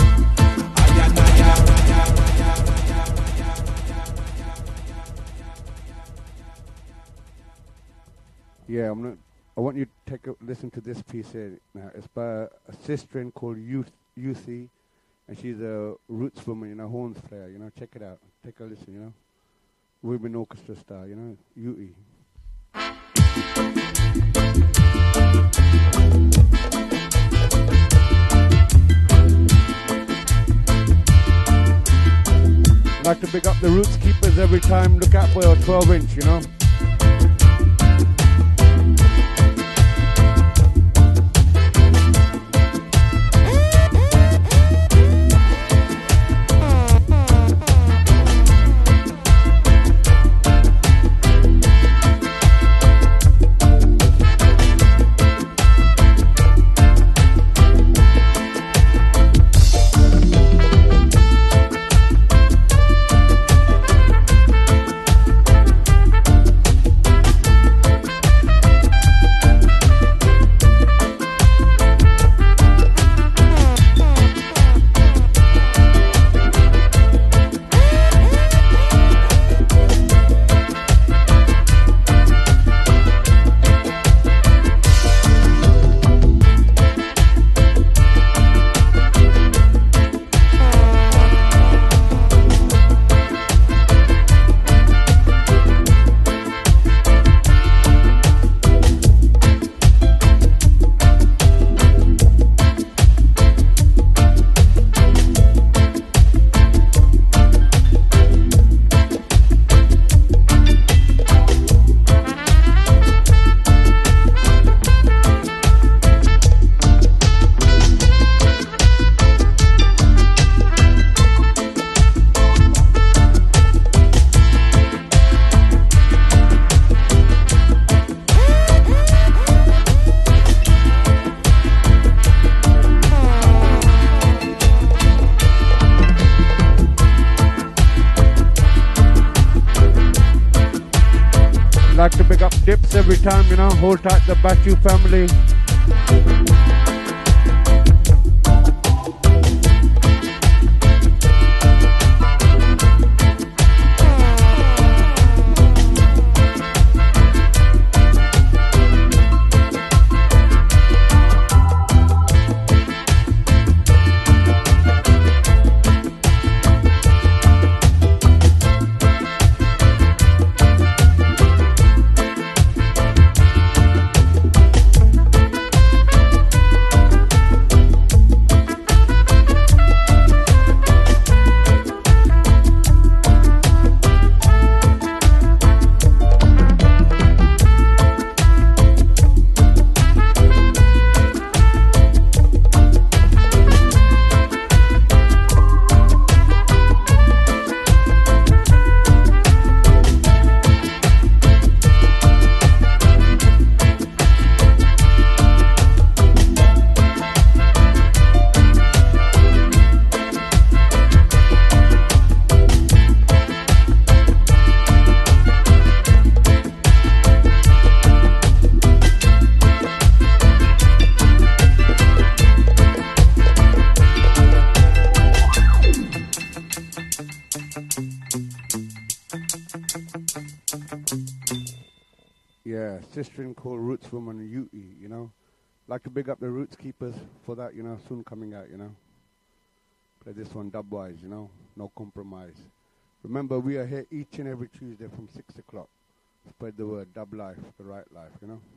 Yeah, I'm not. I want you to take a listen to this piece here. Now, it's by a sister called Youth, Yuthi, and she's a roots woman, you know, horns player. You know, check it out. Take a listen. You know, women orchestra style. You know, Yuthi. Like to pick up the roots keepers every time. Look out for your twelve inch. You know. Like to pick up dips every time, you know. Hold tight the Batu family. Yeah, sister called Roots Woman Uti, you know. Like to big up the Roots Keepers for that, you know, soon coming out, you know. Play this one dubwise, you know, no compromise. Remember, we are here each and every Tuesday from six o'clock. Spread the word, dub life, the right life, you know.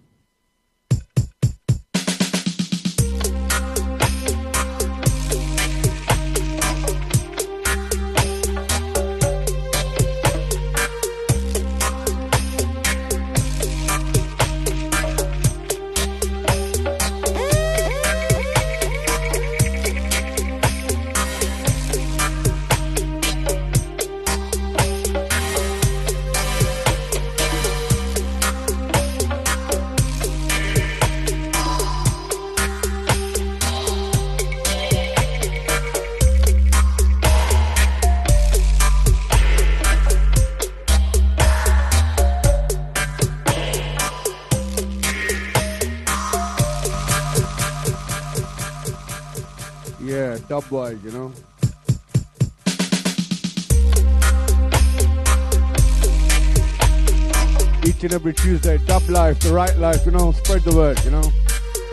Yeah, dubwise, you know. Each and every Tuesday, dub life, the right life, you know, spread the word, you know.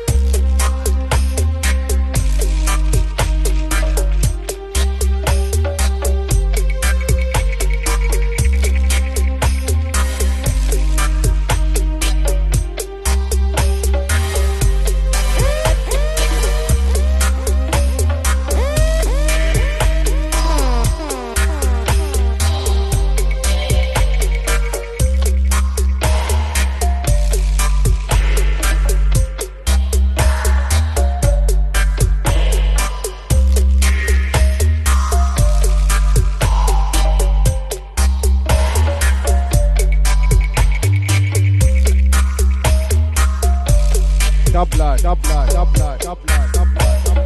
Dub life, dub life, dub life, dub life, dub life, dub life.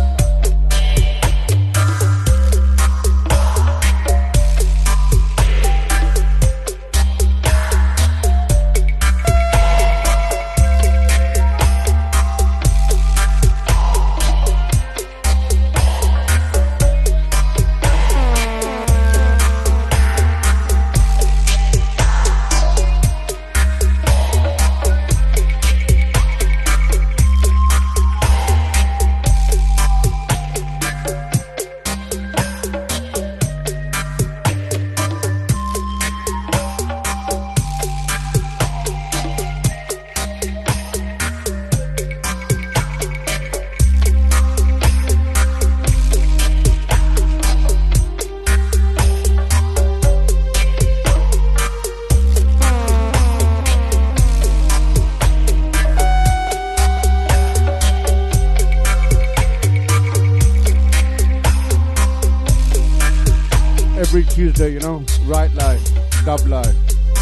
Every Tuesday, you know, right life, dub life.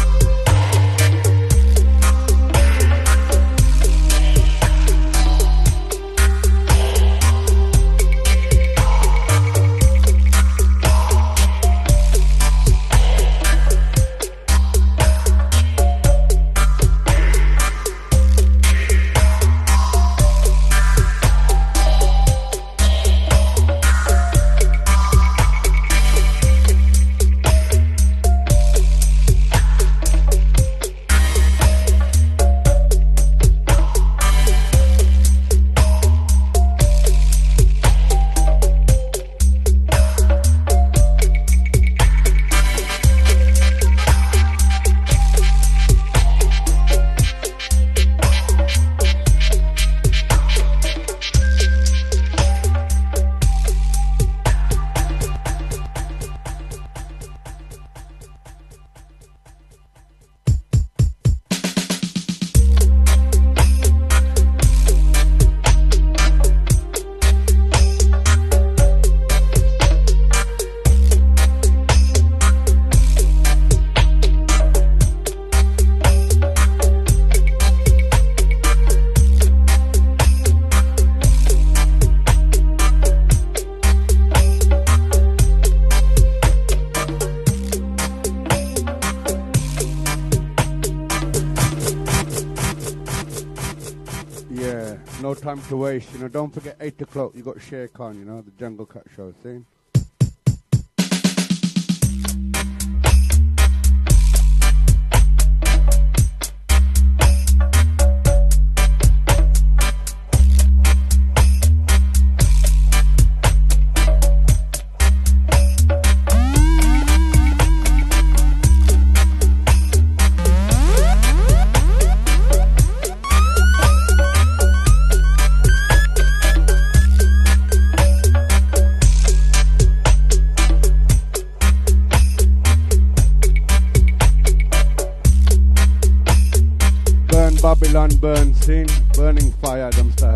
No time to waste, you know. Don't forget eight o'clock. You got Shere Khan, you know, the Jungle Cut show. See? Babylon burn, sing, burning fire them style.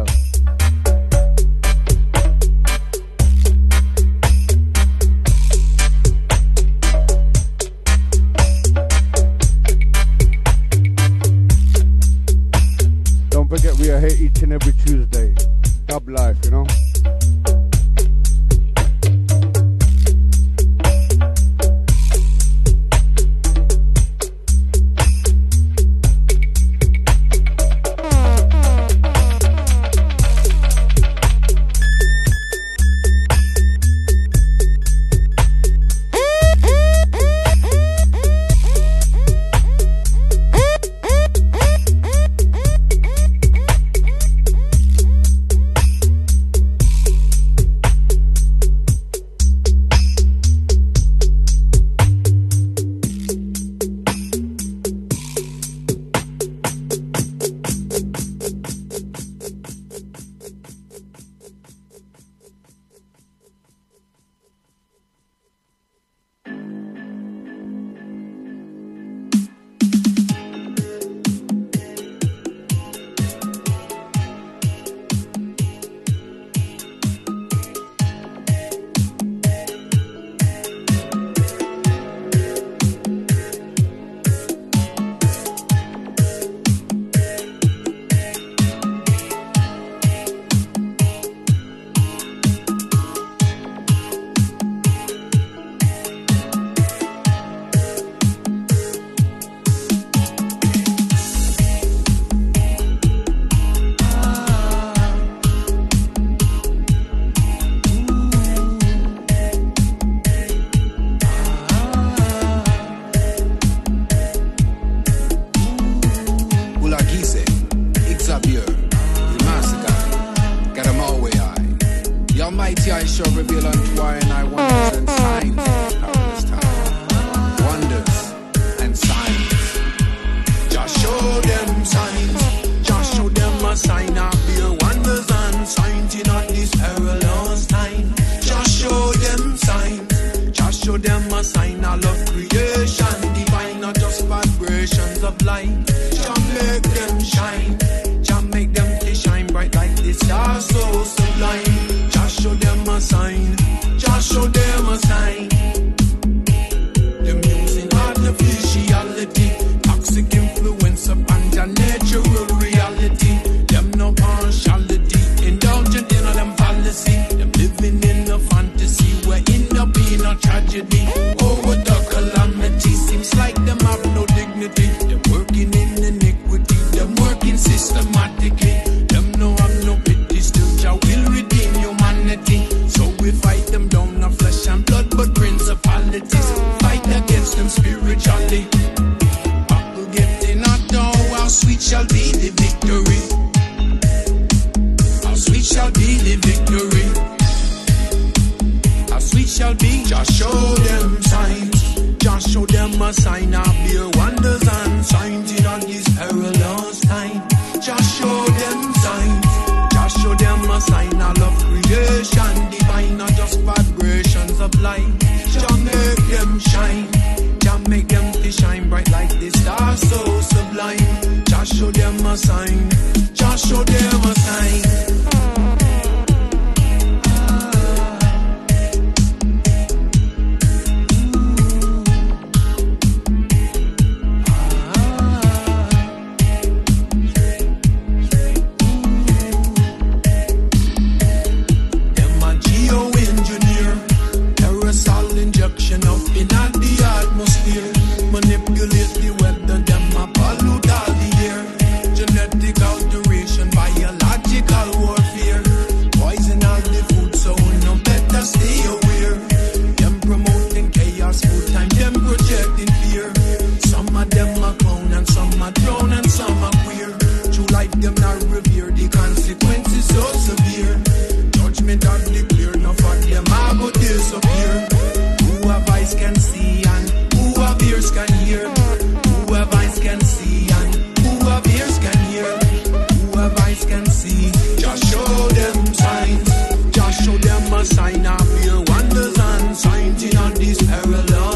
Don't forget we are here each and every Tuesday. Dub life, you know.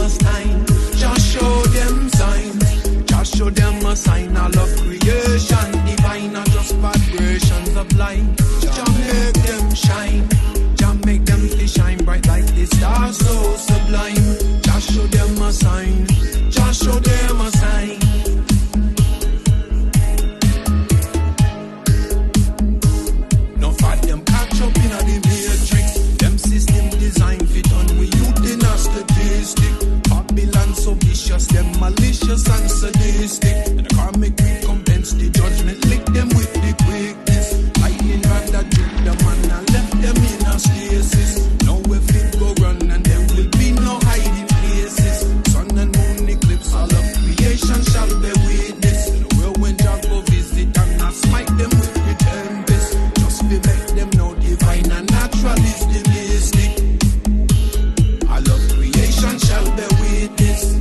Show them a sign of love creation. of light. Jah make them shine. Jah make them to shine bright like the stars so sublime. Jah show them a sign. Jah show them a sign. No fight them catch up in the matrix. Them system design fit on we youth in a statistic. Babylon so vicious, them malicious and sadistic. And the karmic recompense the judgment, lick them with the quickness. Lightning rather drip them and I left them in a stasis. No if it go run and there will be no hiding places. Sun and moon eclipse, all of creation shall bear witness. And the world when Jah go visit and I smite them with the tempest. Just to make them know divine and natural is the mystic. All of creation shall bear witness.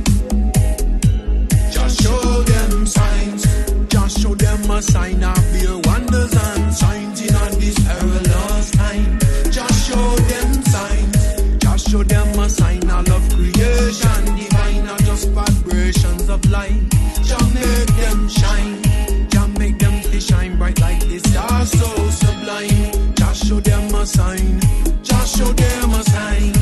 Just show them signs. Just show them a sign of their wonders and signs in on this perilous time. Just show them signs. Just show them a sign. All of creation divine are just vibrations of light. Just make them shine. Just make them to shine bright like the stars so sublime. Just show them a sign. Just show them a sign.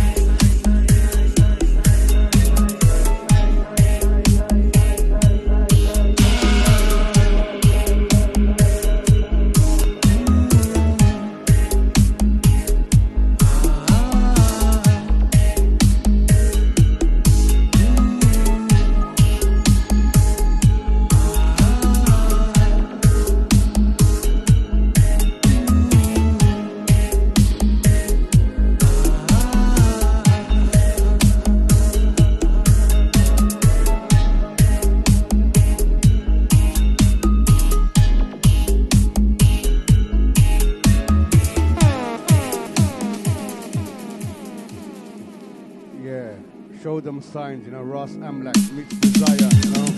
Show them signs, you know. Ross Amlak meets Desire, you know.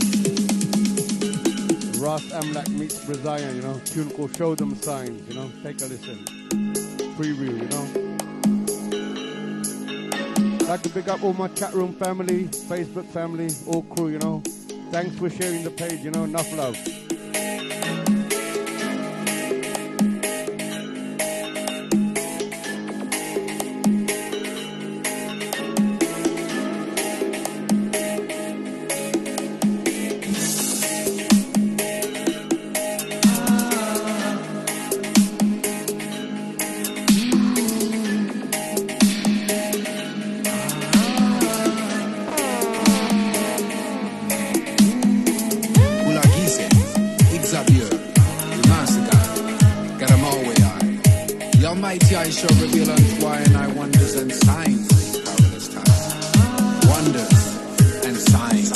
Ross Amlak meets Desire, you know. Tune called Show Them Signs, you know. Take a listen. Preview, you know. Like to pick up all my chat room family, Facebook family, all crew, you know. Thanks for sharing the page, you know. Enough love. Almighty I shall reveal unto I and I wonders and signs of this perilous time. Wonders and signs.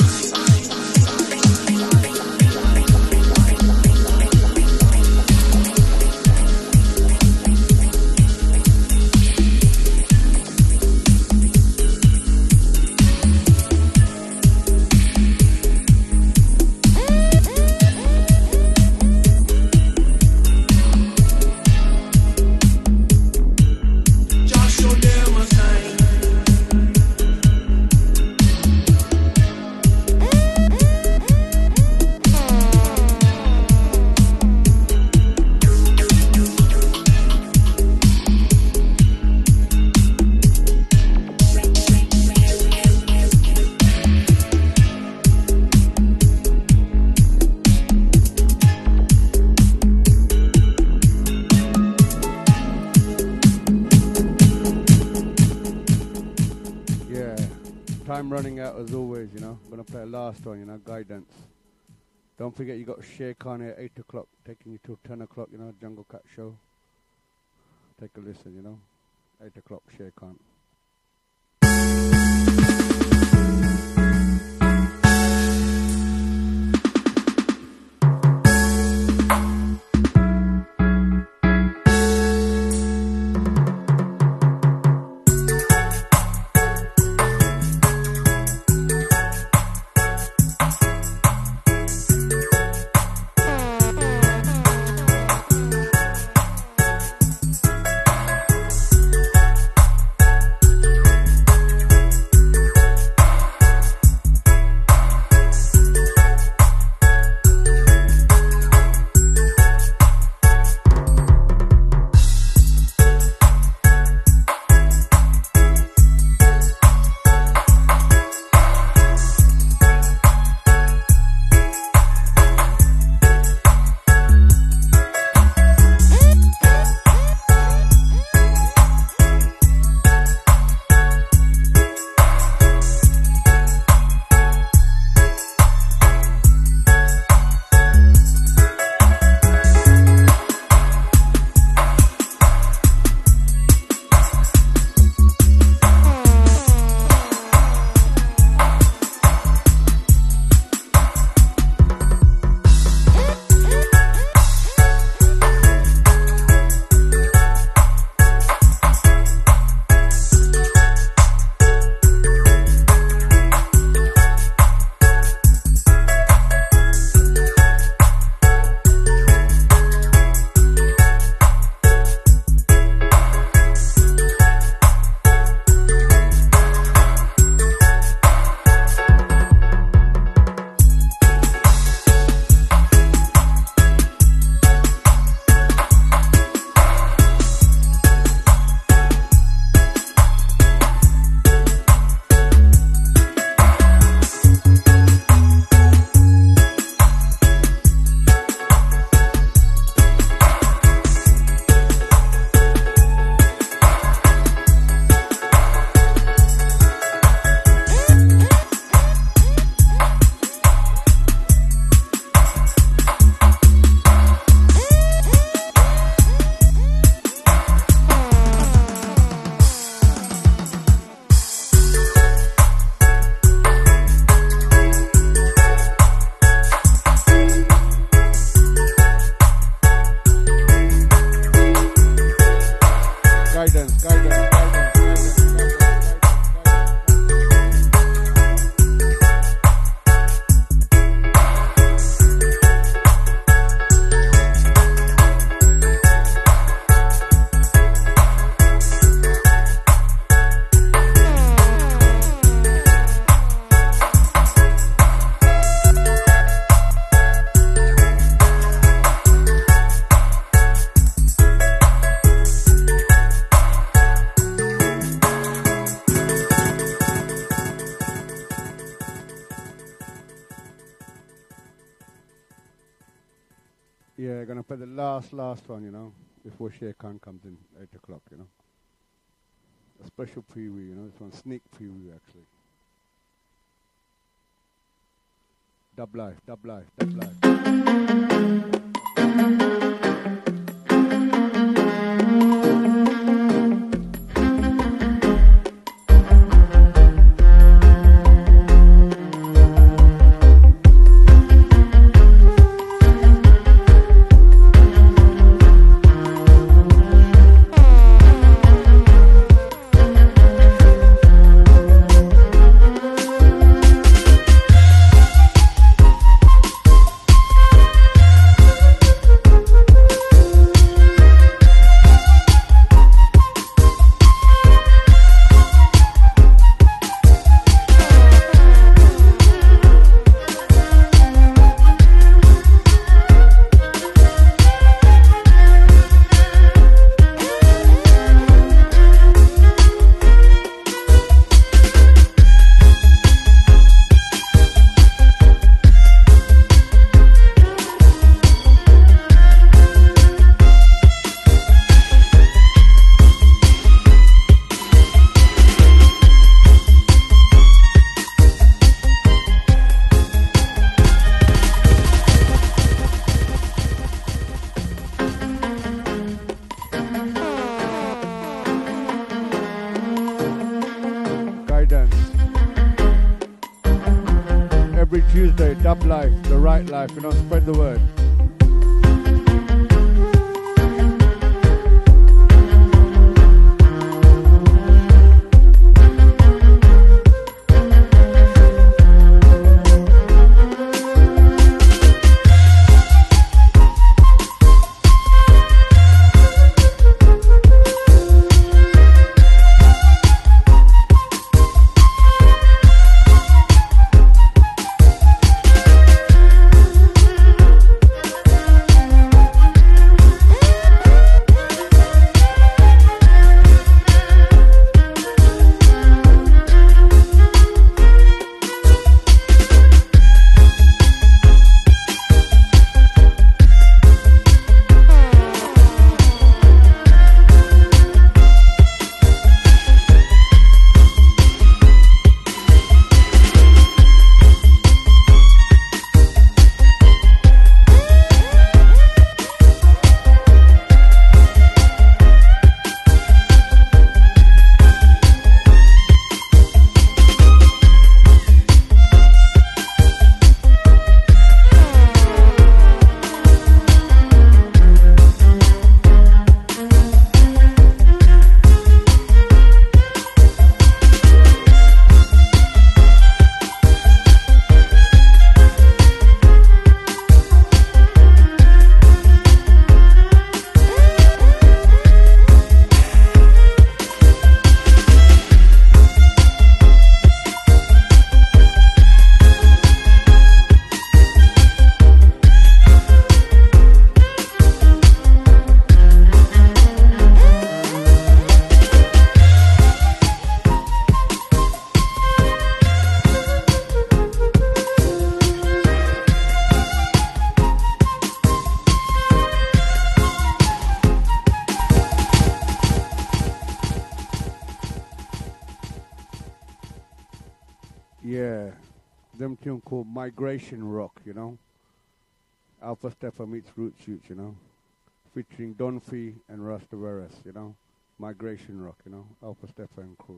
Running out as always, you know. I'm gonna play a last one, you know, Guidance. Don't forget you got Shay Khan here at eight o'clock, taking you till ten o'clock, you know, Jungle Cat Show. Take a listen, you know. eight o'clock, Shay Khan. Yeah, gonna play the last, last one, you know, before Shay Khan comes in, eight o'clock, you know. A special preview, you know, this one, sneak preview, actually. Dub life, dub life, dub life. Tuesday, dub life, the right life, you know, spread the word. Yeah, them tune called Migration Rock, you know. Alpha Stepha meets Root Shoots, you know. Featuring Don Fee and Rastaveras, you know. Migration Rock, you know. Alpha Stepha and crew.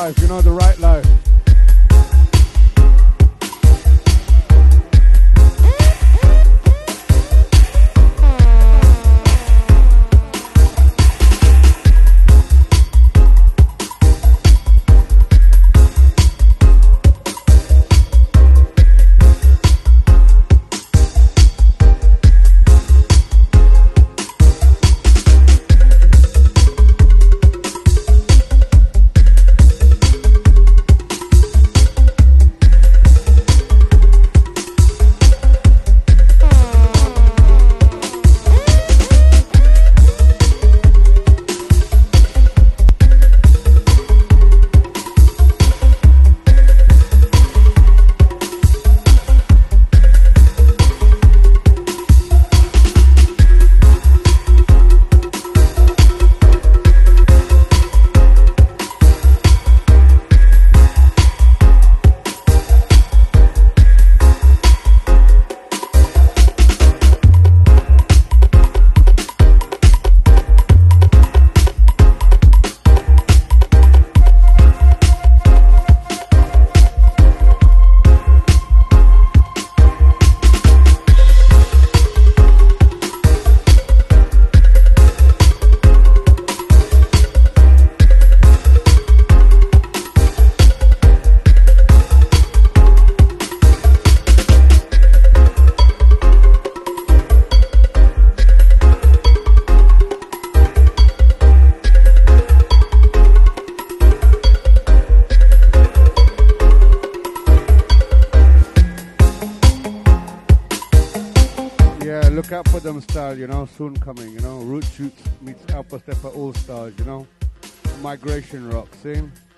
life, you know, the right life. Look out for them style, you know, soon coming, you know. Root Shoots meets Alpha Stepper All Stars, you know. Migration rock, see?